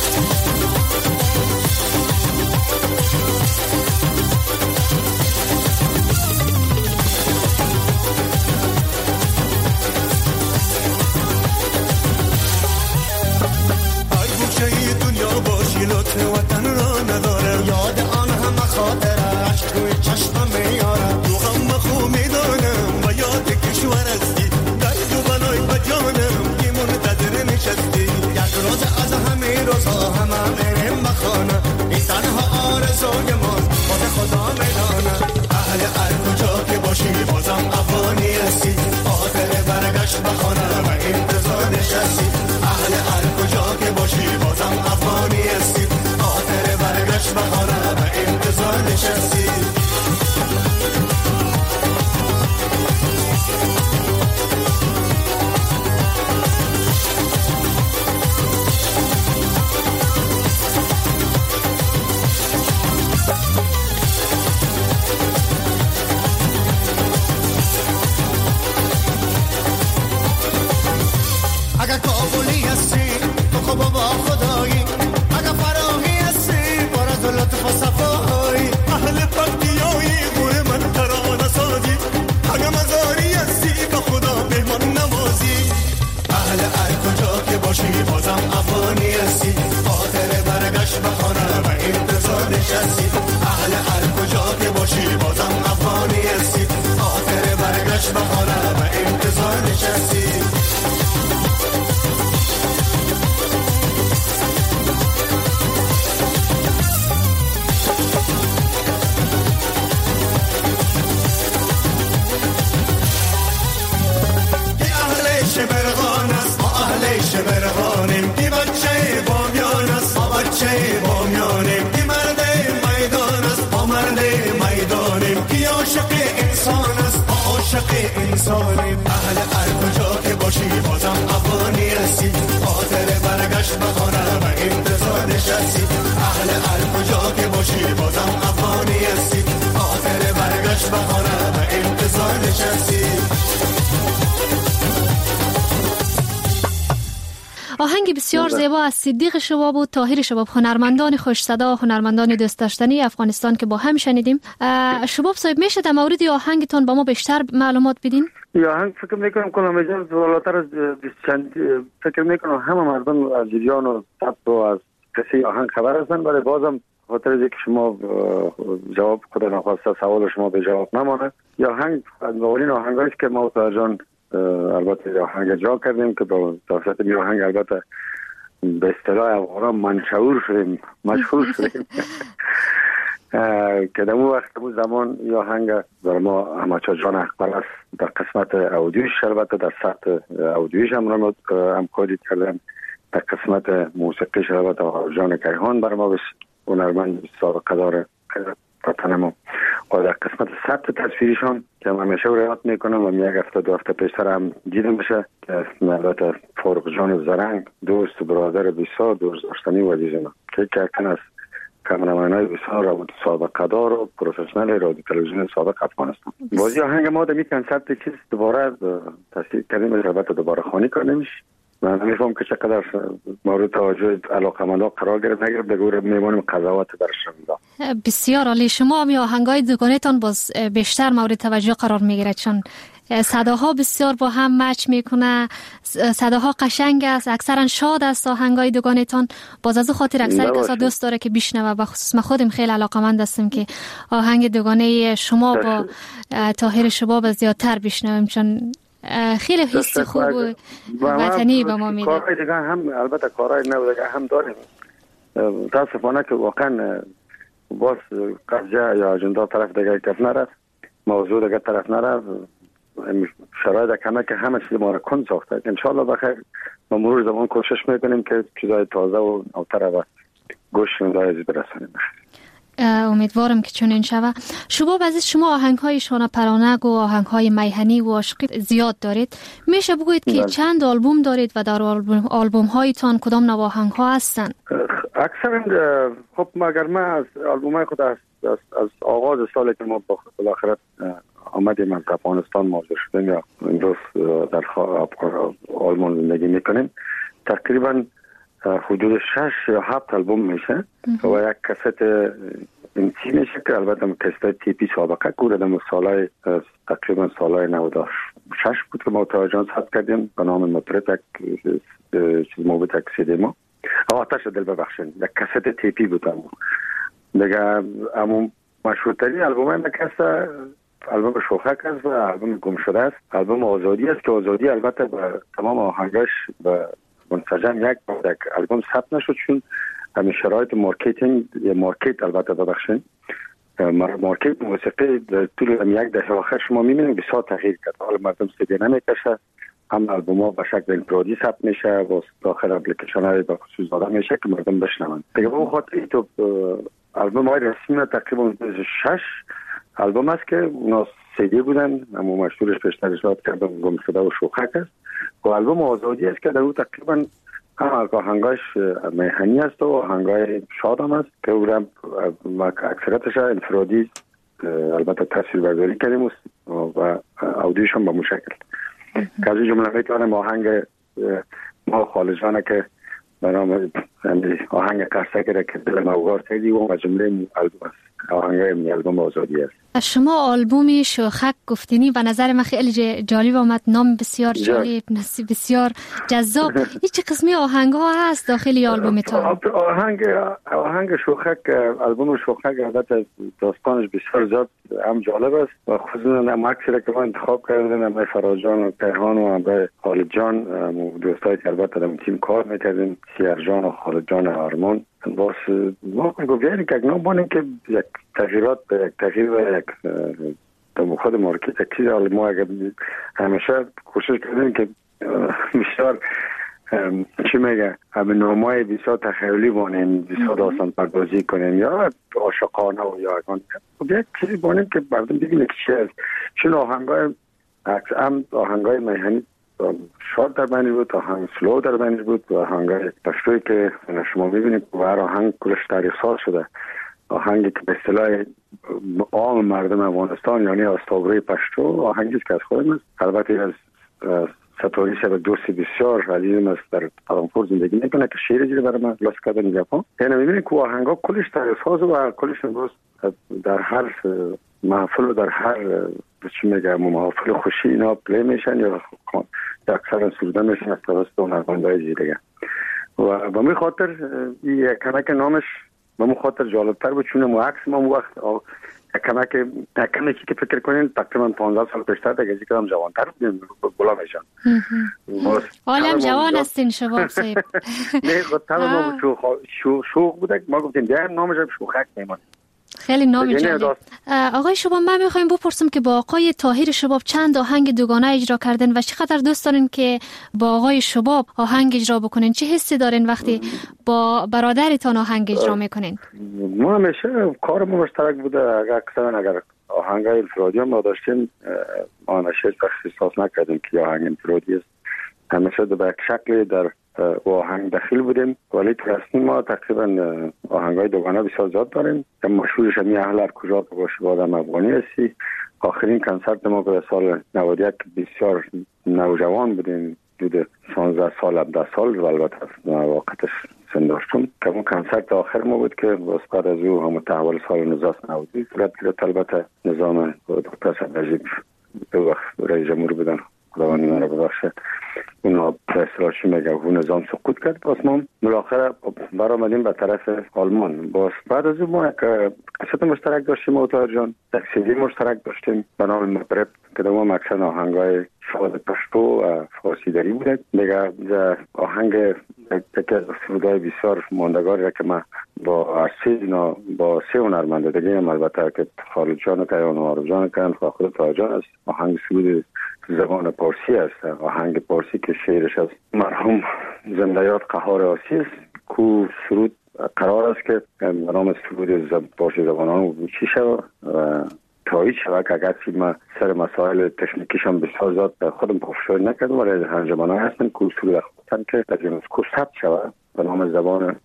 لطف وطن را نداره، یاد آن همه خاطره عشق روی چشمم میاره، تو غم خو میدانم و یاد کشور هستی، درد و بلای به جان نشستی اهل هر کجا که باشی بازم افغانی هستی خاطر برگشت به خانه و انتظار نشستی شبرغان است ما اهل شبرغانیم کی بچه بامیان است ما بچه بامیانیم کی مرد میدان است ما مرد میدانیم کی عاشق انسان است ما عاشق انسانیم اهل هر کجا که باشی بازم افغانی هستی خاطر برگشت به خانه و انتظار نشستی اهل هر کجا که باشی بازم افغانی هستی خاطر برگشت به خانه و انتظار نشستی. آهنگ بسیار زیبا از صدیق شباب و طاهر شباب، هنرمندان خوش صدا، هنرمندان دوست داشتنی افغانستان که با هم شنیدیم. شباب صاحب میشه در مورد آهنگتون با ما بیشتر معلومات بدین؟ یا آهنگ فکر میکنم کنم اجازه بالاتر از فکر میکنم همه مردم از جریان و ثبت و از کسی آهنگ خبر هستن، ولی بازم خاطر اینکه شما جواب خود نخواسته سوال شما به جواب نمانه. یا آهنگ از اولین آهنگایی که ما جان البته آهنگ اجرا کردیم که با توسط این آهنگ البته به اصطلاح افغان منشور شدیم، مشهور شدیم که در اون وقت اون زمان این آهنگ برای ما همچا جان اخبر است در قسمت اودیوش، البته در سطح اودیوش هم همکاری کردن، در قسمت موسیقیش البته جان کیهان برای ما هنرمند سابقه داره وطن ما، و در قسمت ثبت تصویریشان که همیشه رعایت میکنم و یک هفته دو هفته پیشتر هم دیدم بشه که البته فاروق جان زرنگ دوست و برادر بسیار دوست داشتنی و عزیز ما که یکی از کامرمنای بسیار سابقه دار و پروفسیونال رادیو تلویزیون سابق افغانستان. بازی آهنگ ما در می کنسرت چیز دوباره تصدیق کردیم، البته دوباره خوانی کنیمش. من میفهم که چقدر مورد توجه علاقه‌مندا قرار گرفت، نگرفت بگوره میمونیم قضاوت برش میدم. بسیار عالی. شما هم آهنگای دوگانه‌تان باز بیشتر مورد توجه قرار میگیره چون صداها بسیار با هم مچ میکنه، صداها قشنگ است، اکثرا شاد است آهنگای دوگانه‌تان. باز از خاطر اکثر کسا دوست داره که بشنوه، و خصوص ما خودم خیلی علاقه‌مند هستم که آهنگ دوگانه شما با طاهر شباب زیادتر بشنویم چون خیلی حس خوب و وطنی به ما میده. کارهای دیگه هم البته کارهای نو دیگه هم داریم، متاسفانه که واقعا باز قضیه یا اجندا طرف دیگه کف نرفت، موضوع دیگه طرف نرفت، شرایط کمه که همه چیز ما را کن ساخته. انشالله بخیر ما مرور زمان کوشش میکنیم که چیزای تازه و نوتر و گوش شنوندگان برسانیم. امیدوارم که چنین شود. شباب عزیز، شما آهنگ‌های شانه پرانگ و آهنگ‌های میهنی و عاشقی زیاد دارید. میشه بگویید که چند آلبوم دارید و در آلبوم‌هایتان کدام نوع آهنگ‌ها هستن؟ اکثرا خب مگر ما از آلبوم‌های خود از آغاز سالی که ما بالاخره آمدیم از افغانستان مهاجر شدیم یا امروز در آلمان زندگی میکنیم، تقریبا حدود 6 یا 7 آلبوم میشه و یک کست انسی میشه که البته کست تیپی سابقه کردم سالای تقریبا سالای 96 بود که ما جان ثبت کردیم به نام مطرب، یک چیز موبت یک سیدی ما آتش دل ببخشین، یک کست تیپی بود دیگه. همون مشهورترین آلبوم هم کست آلبوم شوخک است و آلبوم گم شده است، آلبوم آزادی است که آزادی البته با تمام آهنگاش به منسجم یک آلبوم ثبت نشد چون همین شرایط مارکتینگ یا مارکت البته ببخشید مارکت موسیقی در طول یک دهه آخر شما می‌بینید بسیار تغییر کرد. حالا مردم سیدی نمی‌کشه، هم آلبوم‌ها به شکل انفرادی ثبت میشه و داخل اپلیکیشن‌های به خصوص داده میشه که مردم بشنون. دیگه به خاطر تو آلبوم‌های رسمی تقریبا 6 آلبوم است که اونا سیدی بودن، اما مشهورش پیشتر اشاره کردم گم شده و شوخک است و آلبوم آزادی است که در اون تقریبا هم آهنگاش میهنی است و آهنگای شاد هم است که اونم اکثرتش انفرادی البته تصویربرداری کردیم و اودیوش هم به مشکل که از این جمله میتونم آهنگ ما خالجانه که به نام آهنگ قرصه که دل موگار کردی و جمله آلبوم است آهنگای آلبوم آزادی است. شما آلبوم شوخک گفتینی و نظر من خیلی جالب آمد. نام بسیار جالب، بسیار جذاب. چه قسمی آهنگ ها هست داخل آلبومتون؟ آهنگ شوخک، آلبوم شوخک البته داستانش بسیار زیاد هم جالب است و خصوصا مکسی که من انتخاب کردم همه فراز جان و کیهان و همه خالد جان، دوستایی که البته در تیم کار میکردیم، سیر جان و خالد جان آرمان. باز ما گفتیم که نام بانیم که یک تغییرات، یک تغییر و یک در خود مارکت یک چیز. ما اگر همیشه کوشش کردیم که بیشتر چی میگه همه نامای بسیار تخیلی بانیم، بسیار داستان پردازی کنیم یا عاشقانه و یا یک چیزی بانیم که مردم ببینه که چی است. چون آهنگای میهنی شاد در بینش بود، آهنگ سلو در بینش بود و آهنگای پشتویی که شما میبینید و هر آهنگ کلش تاریخ ساز شده. آهنگی که به اصطلاح عام مردم افغانستان یعنی استوبری پشتو آهنگی که از خودم است. البته از ستوری شب دوستی بسیار عزیزم است در پرانپور زندگی میکنه که شعر جیره برای من لاس کردن ژاپن. یعنی میبینید که آهنگا کلش تاریخ ساز و کلش امروز در هر محفل و در هر چی میگم محافل خوشی اینا پلی میشن یا اکثرا سروده میشن از توسط هنرمندای دیگه. و به می خاطر یک کمک نامش به می خاطر جالبتر بود چون ما عکس ما وقت کمکی که فکر کنین تقریبا 15 سال پیشتر دیگه که هم جوانتر بودیم بلا میشن. عالم جوان هستین شباب صاحب. نه خود ما شوق بوده ما گفتیم دیگه نامش شوخک میمونه. خیلی نام جالب. آقای شباب من میخوایم بپرسم که با آقای طاهر شباب چند آهنگ دوگانه اجرا کردن و چقدر دوست دارین که با آقای شباب آهنگ اجرا بکنین؟ چه حسی دارین وقتی با برادرتان آهنگ اجرا میکنین؟ ما همیشه کارمون مشترک بوده. اگر آهنگای انفرادی ما داشتیم ما همیشه احساس نکردیم که آهنگ انفرادی است. همیشه به یک شکلی در آهنگ داخل بودیم ولی تو رسمی ما تقریبا آهنگای دوگانه بسیار زیاد داریم که مشهورش همی اهل هر کجا باشه با آدم افغانی هستی. آخرین کنسرت ما به سال 91 بسیار نوجوان بودیم، حدود 16 سال 17 سال و البته واقعتش سن داشتم که اون کنسرت آخر ما بود که بعد از او هم تحول سال 1990 صورت گرفت. البته نظام دکتر صدراجی به وقت رئیس جمهور بودن خداوند اینا رو ببخشه اونا به اصطلاح چی میگه اون نظام سقوط کرد. باز ما بالاخره برآمدیم به طرف آلمان. باز بعد از اون ما یک قصت مشترک داشتیم و طاهر جان یک سیدی مشترک داشتیم به نام مغرب که دوام اکثر آهنگای شاد پشتو و فارسی داری بوده. دیگه آهنگ یکی از سرودهای بسیار ماندگاری که من با با سه هنرمند دیگه هم البته که خالد جان و کیهان و عارف جان کردن و خود طاهر جان است. آهنگ سرود زبان پارسی است، آهنگ پارسی که شعرش از مرحوم زندیات قهار آسی است کو سرود قرار است که نام سرود پارسی زبانان وچی شود و تایید شود که اگر ما سر مسائل تکنیکیشان بسیار زیاد خودم پافشاری نکردم ولی انجمن‌ها هستن که سرود خودتن که در جنس کو ثبت شود به نام زبان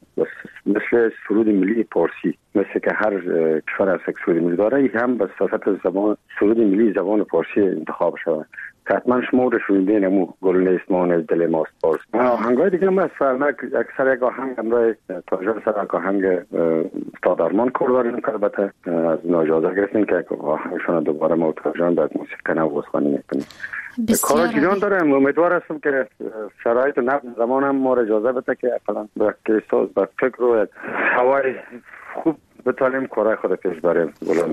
مثل سرود ملی پارسی، مثل که هر کشور از سرود ملی داره هم به صفت زبان سرود ملی زبان پارسی انتخاب شود. حتما شما رو شنیدین امو گل نیست مان از دل ماست پارس. آهنگای دیگه هم از فرمک اکثر یک آهنگ همراه تاجر سر یک آهنگ استاد آرمان کار داریم که البته از اجازه گرفتیم که آهنگشون دوباره ما تاجران باید موسیقی نو بازخوانی میکنیم. کار جریان دارم. امیدوار هستم که شرایط نقل زمان هم ما اجازه بده که اقلا به احساس به فکر و یک هوای خوب بتالیم کارای خود پیش بریم.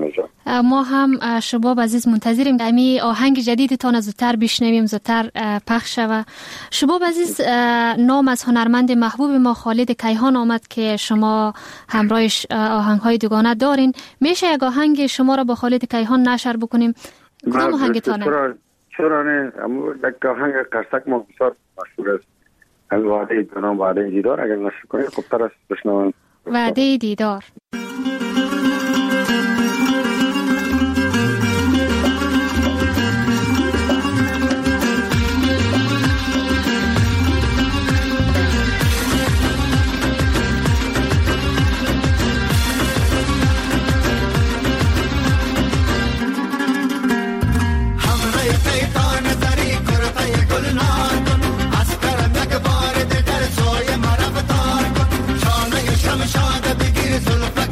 ما هم شباب عزیز منتظریم امی آهنگ جدیدتان زودتر بشنویم، زودتر پخش شود. شباب عزیز نام از هنرمند محبوب ما خالد کیهان آمد که شما همراهش آهنگ‌های دوگانه دارین. میشه یک آهنگ شما را با خالد کیهان نشر بکنیم؟ کدام آهنگتانه؟ چرا نه؟ یک آهنگ قرصک ما بسیار مشهور است. از وعده دیدار اگر نشر کنید خوب تر است بشنوان. وعده دیدار. شانه شمشاد بگیر زلف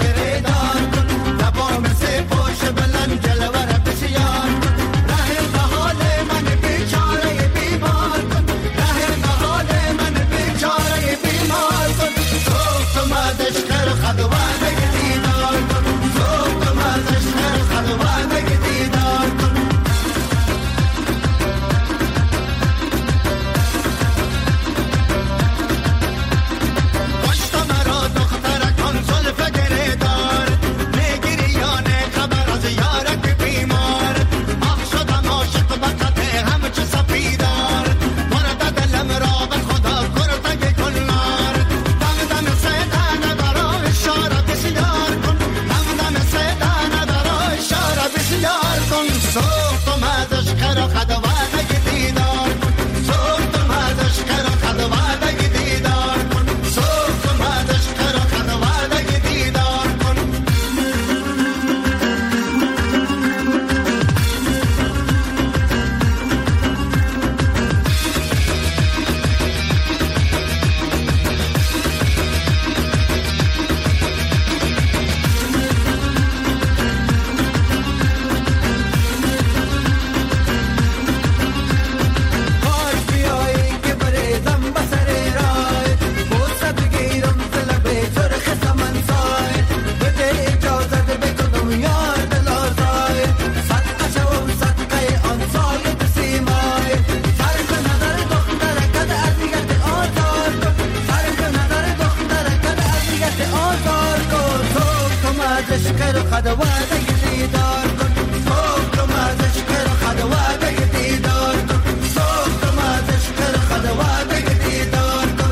ازش کر خد وعده دیدار کن صبح ازش کر خد وعده دیدار کن صبح ازش کر خد وعده دیدار کن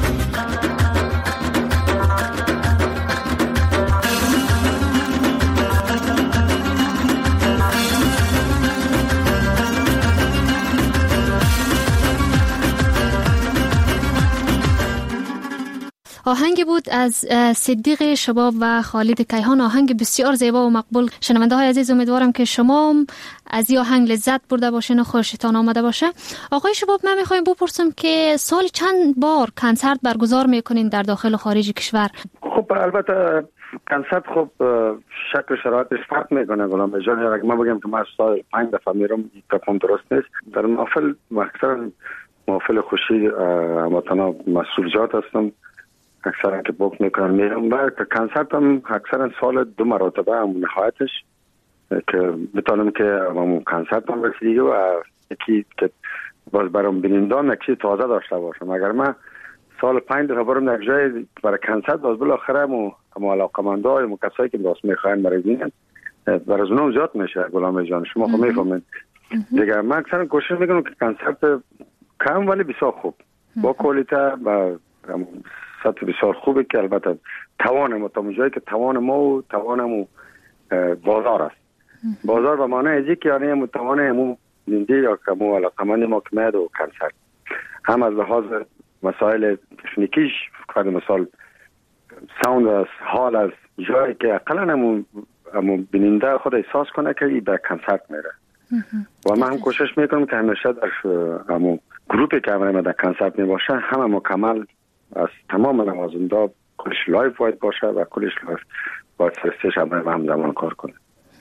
آهنگ بود از صدیق شباب و خالد کیهان، آهنگ بسیار زیبا و مقبول. شنونده های عزیز، امیدوارم که شما از این آهنگ لذت برده باشین و خوشتان آمده باشه. آقای شباب، من میخوایم بپرسم که سال چند بار کنسرت برگزار میکنین در داخل و خارج کشور؟ خب البته کنسرت خب شکل شرایطش فرق میکنه. غلام جان، اگه من بگم که من سال 5 دفعه میرم تفاهم درست نیست. در محفل اکثرا محفل خوشی هموطنا مسئولیت هستم، اکثرا که بوک میکنم میرم. و کنسرت هم اکثرا سال 2 مرتبه هم نهایتش که بتونم که همون کنسرت هم رسیدی و یکی که باز برام بینندان یک چیز تازه داشته باشم. اگر من سال 5 دفعه برم یک جای برای کنسرت، باز بالاخره هم علاقمندای و کسایی که راست میخواین برای ببینن برای اونم زیاد میشه. غلام جان، شما خب میفهمین دیگه. من اکثرا کوشش میکنم که کنسرت کم ولی بسیار خوب با کوالیته و سطح بسیار خوبه که البته توان ما تا جایی که توان ما و توانمو بازار است. بازار به معنی ازی که یعنی متوانه نینده یا کمو علاقمند ما که میاد و کنسرت هم از لحاظ مسائل تکنیکیش، فرض مثال ساوند از حال از جایی که اقلا همون بیننده خود احساس کنه که به کنسرت میره. و من هم کوشش میکنم که همیشه در همون گروپی که همه در کنسرت میباشه همه مکمل از تمام لوازم‌ها کلش لایف باید باشه و کلش لایف باید فرستش همزمان کار کنه.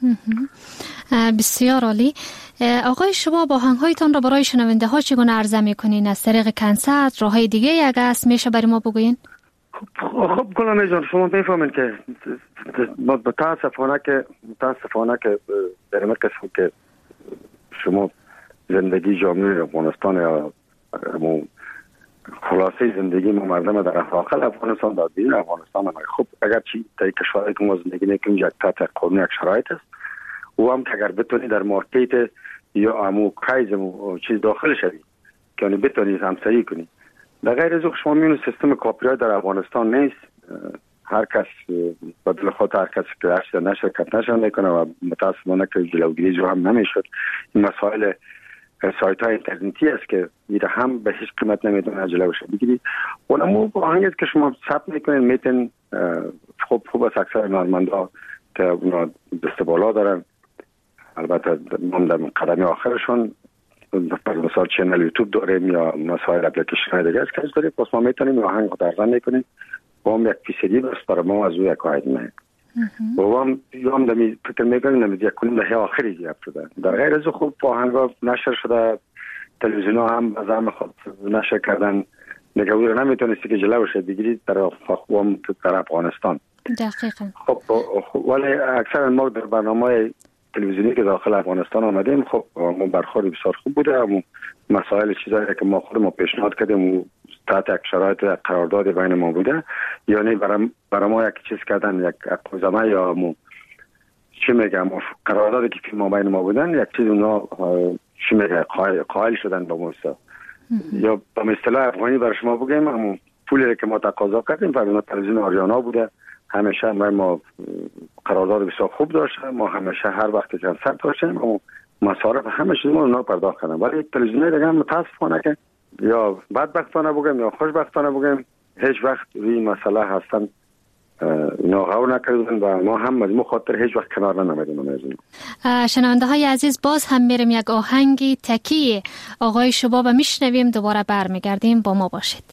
بسیار عالی. آقای شباب، آهنگ‌هایتان را برای شنونده ها چگونه عرضه میکنین؟ از طریق کنسرت، راه‌های دیگه اگه است میشه برای ما بگوین؟ خب غلام جان، شما میفهمین که متاسفانه که در این قسم که شما زندگی جامعه افغانستان یا خلاصه زندگی ما مردم در داخل افغانستان در بیرون افغانستان هم خب اگر چی در کشوری که ما زندگی میکنیم یک تحت قانون یک شرایط است و هم که اگر بتونی در مارکت یا امو کایز چیز داخل شوی که یعنی بتونی همسایه کنی. در غیر از شما میبینید سیستم کاپی رایت در افغانستان نیست. هر کس بدل خود هر کس که هر چیز نشرکت نشان میکنه و متاسفانه که جلوگیری جو هم نمیشد. این مسائل سایت های اینترنتی است که میره هم به هیچ قیمت نمیتونه جلوش بگیری. اونمو آهنگی که شما ثبت میکنین میتن خوب از اکثر هنرمندا که اونا دست بالا دارن. البته من در قدم آخرشون مثلا چنل یوتیوب داریم یا مسائل اپلیکیشن های دیگه است که داریم، پس ما میتونیم آهنگ خود ارزان میکنیم با هم یک فیصدی بس برای ما از او یک آهنگ میکنیم با هم دمی فکر میکنیم نمیز یک کنیم دهه آخری جیب شده. در غیر از خوب آهنگ ها نشر شده، تلویزیون ها هم از هم خود نشر کردن دیگه او رو نمیتونستی که جلوش بگیرید در افغانستان. دقیقاً. خب ولی اکثر ما در برنامه تلویزیونی که داخل افغانستان آمدیم خب ما برخورد بسیار خوب بوده. اما مسائل چیزایی که ما خود ما پیشنهاد کردیم و تحت یک شرایط قرارداد بین ما بوده، یعنی برای ما یک چیز کردن، یک اقوزمه یا چی میگم قراردادی که ما بین ما بودن یک چیز اونا چی میگه قائل شدن با ما. یا با اصطلاح افغانی برای شما بگیم اما پولی که ما تقاضا کردیم فرضاً تلویزیون آریانا بوده، همیشه ما قرارداد بسیار خوب داشتیم، ما همیشه هر وقت کنسرت داشتیم و مصارف همه چیز ما اونا پرداخت کردن. ولی تلویزیون دیگه متاسفانه که یا بدبختانه بگم یا خوشبختانه بگم هیچ وقت این مسئله هستن اینا غور نکردن و ما هم از خاطر هیچ وقت کنار نمیدیم. شنونده های عزیز، باز هم میریم یک آهنگی تکی آقای شباب میشنویم، دوباره برمیگردیم، با ما باشید.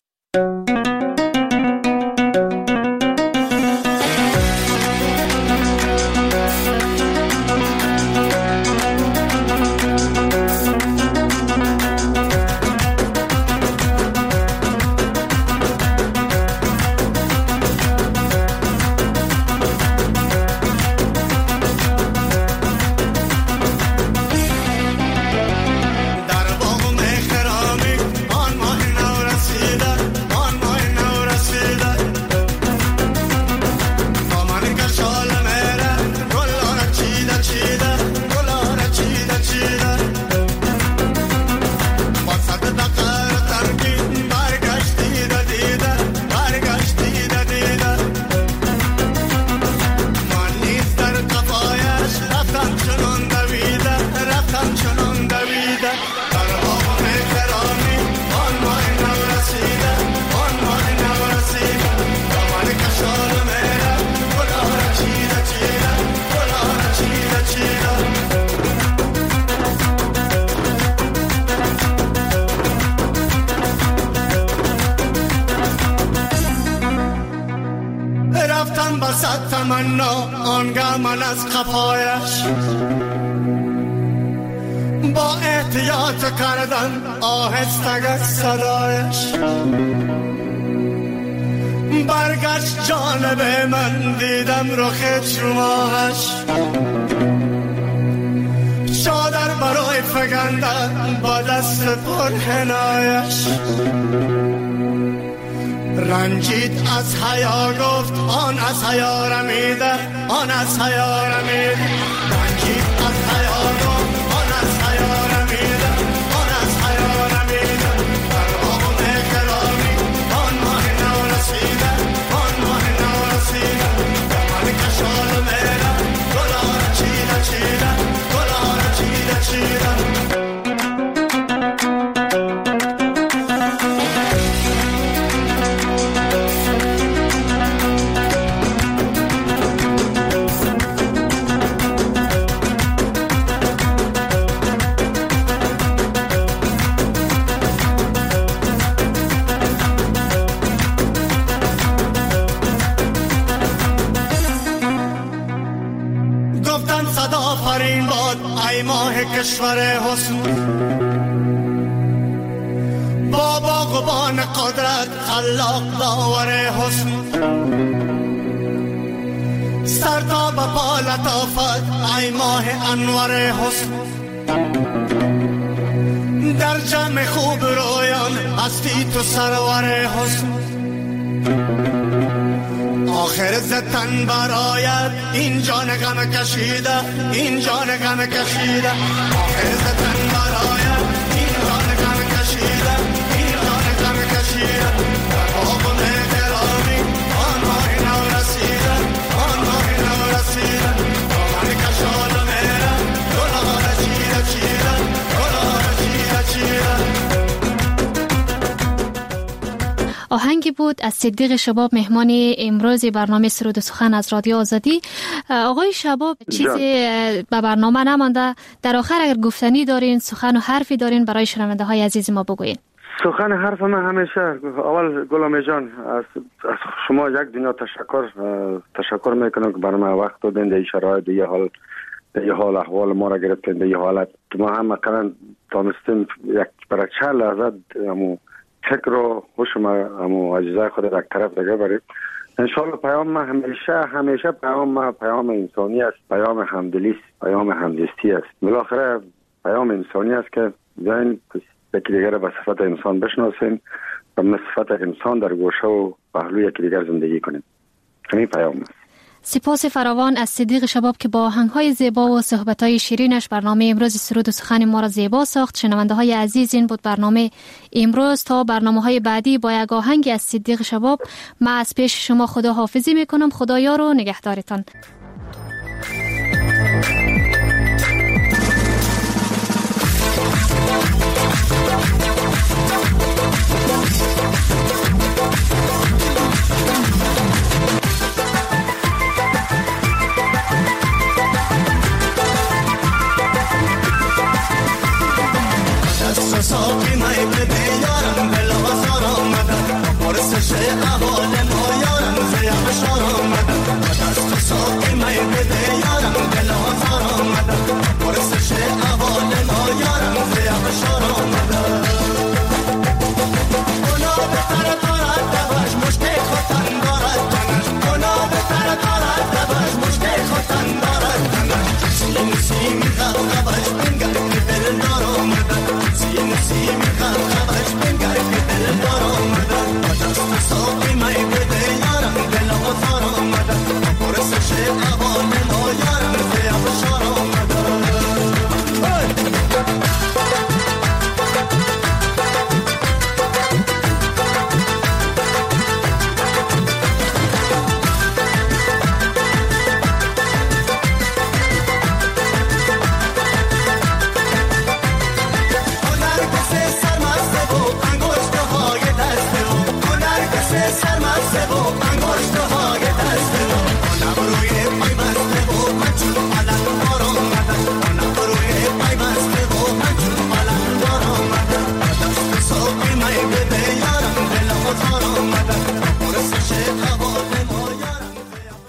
در باغ خرامی آن ماه نو رسیده، آن ماه گفتم بسد تمنا آنگه من از قفایش با احتیاط کردن آهستگه صدایش برگشت جانب من دیدم رخ چماهش چادر برای فگندن با دست پرحنایش رنجید از حیا گفت آن از حیا رمیده آن از حیا رمیده رنجید از حیا گفت آن از حیا رمیده آن از حیا رمیده در آن گرامی آن ماه نو رسیده آن ماه نو رسیده من کشال میره گلار چیده چیده گلار چیده چیده ای ماه کشور حسن با باغبان قدرت خلاق داور حسن سر تا به پا لطافت ای ماه انور حسن در جمع خوب رویان هستی تو سرور حسن آخر زتن برایت این جان غم کشیده این جان غم کشیده آخر زتن برایت این جان غم کشیده این جان غم کشیده در باغ مهربانی آن ماه نو رسیده آن ماه نو رسیده من کشال میره گلار چیده چیده گلار چیده چیده. آهنگی بود از صدیق شباب مهمان امروز برنامه سرود و سخن از رادیو آزادی. آقای شباب چیزی به برنامه نمانده، در آخر اگر گفتنی دارین، سخن و حرفی دارین برای شنونده های عزیز ما بگوین. سخن حرف من همیشه اول گلامی جان از شما یک دنیا تشکر میکنم که برای ما وقت دادین، در شرایط در حال احوال ما را گرفتین، در حالت که ما هم مثلا تانستیم یک برای چند لحظه فکر و خوش ما اجزای خود یک طرف دیگه بریم. انشالله پیام ما همیشه پیام انسانی است، پیام همدلی است، پیام همزیستی است. بالاخره پیام انسانی است که بیاین یکی دیگر را به صفت انسان بشناسیم و به صفت انسان در گوشه و پهلوی یکی دیگر زندگی کنیم. همین پیام است. سپاس فراوان از صدیق شباب که با آهنگ‌های زیبا و صحبت‌های شیرینش برنامه امروز سرود و سخن ما را زیبا ساخت. شنونده‌های عزیز، این بود برنامه امروز. تا برنامه‌های بعدی با یک آهنگ از صدیق شباب من از پیش شما خداحافظی می‌کنم. خدایا رو نگهدارتان.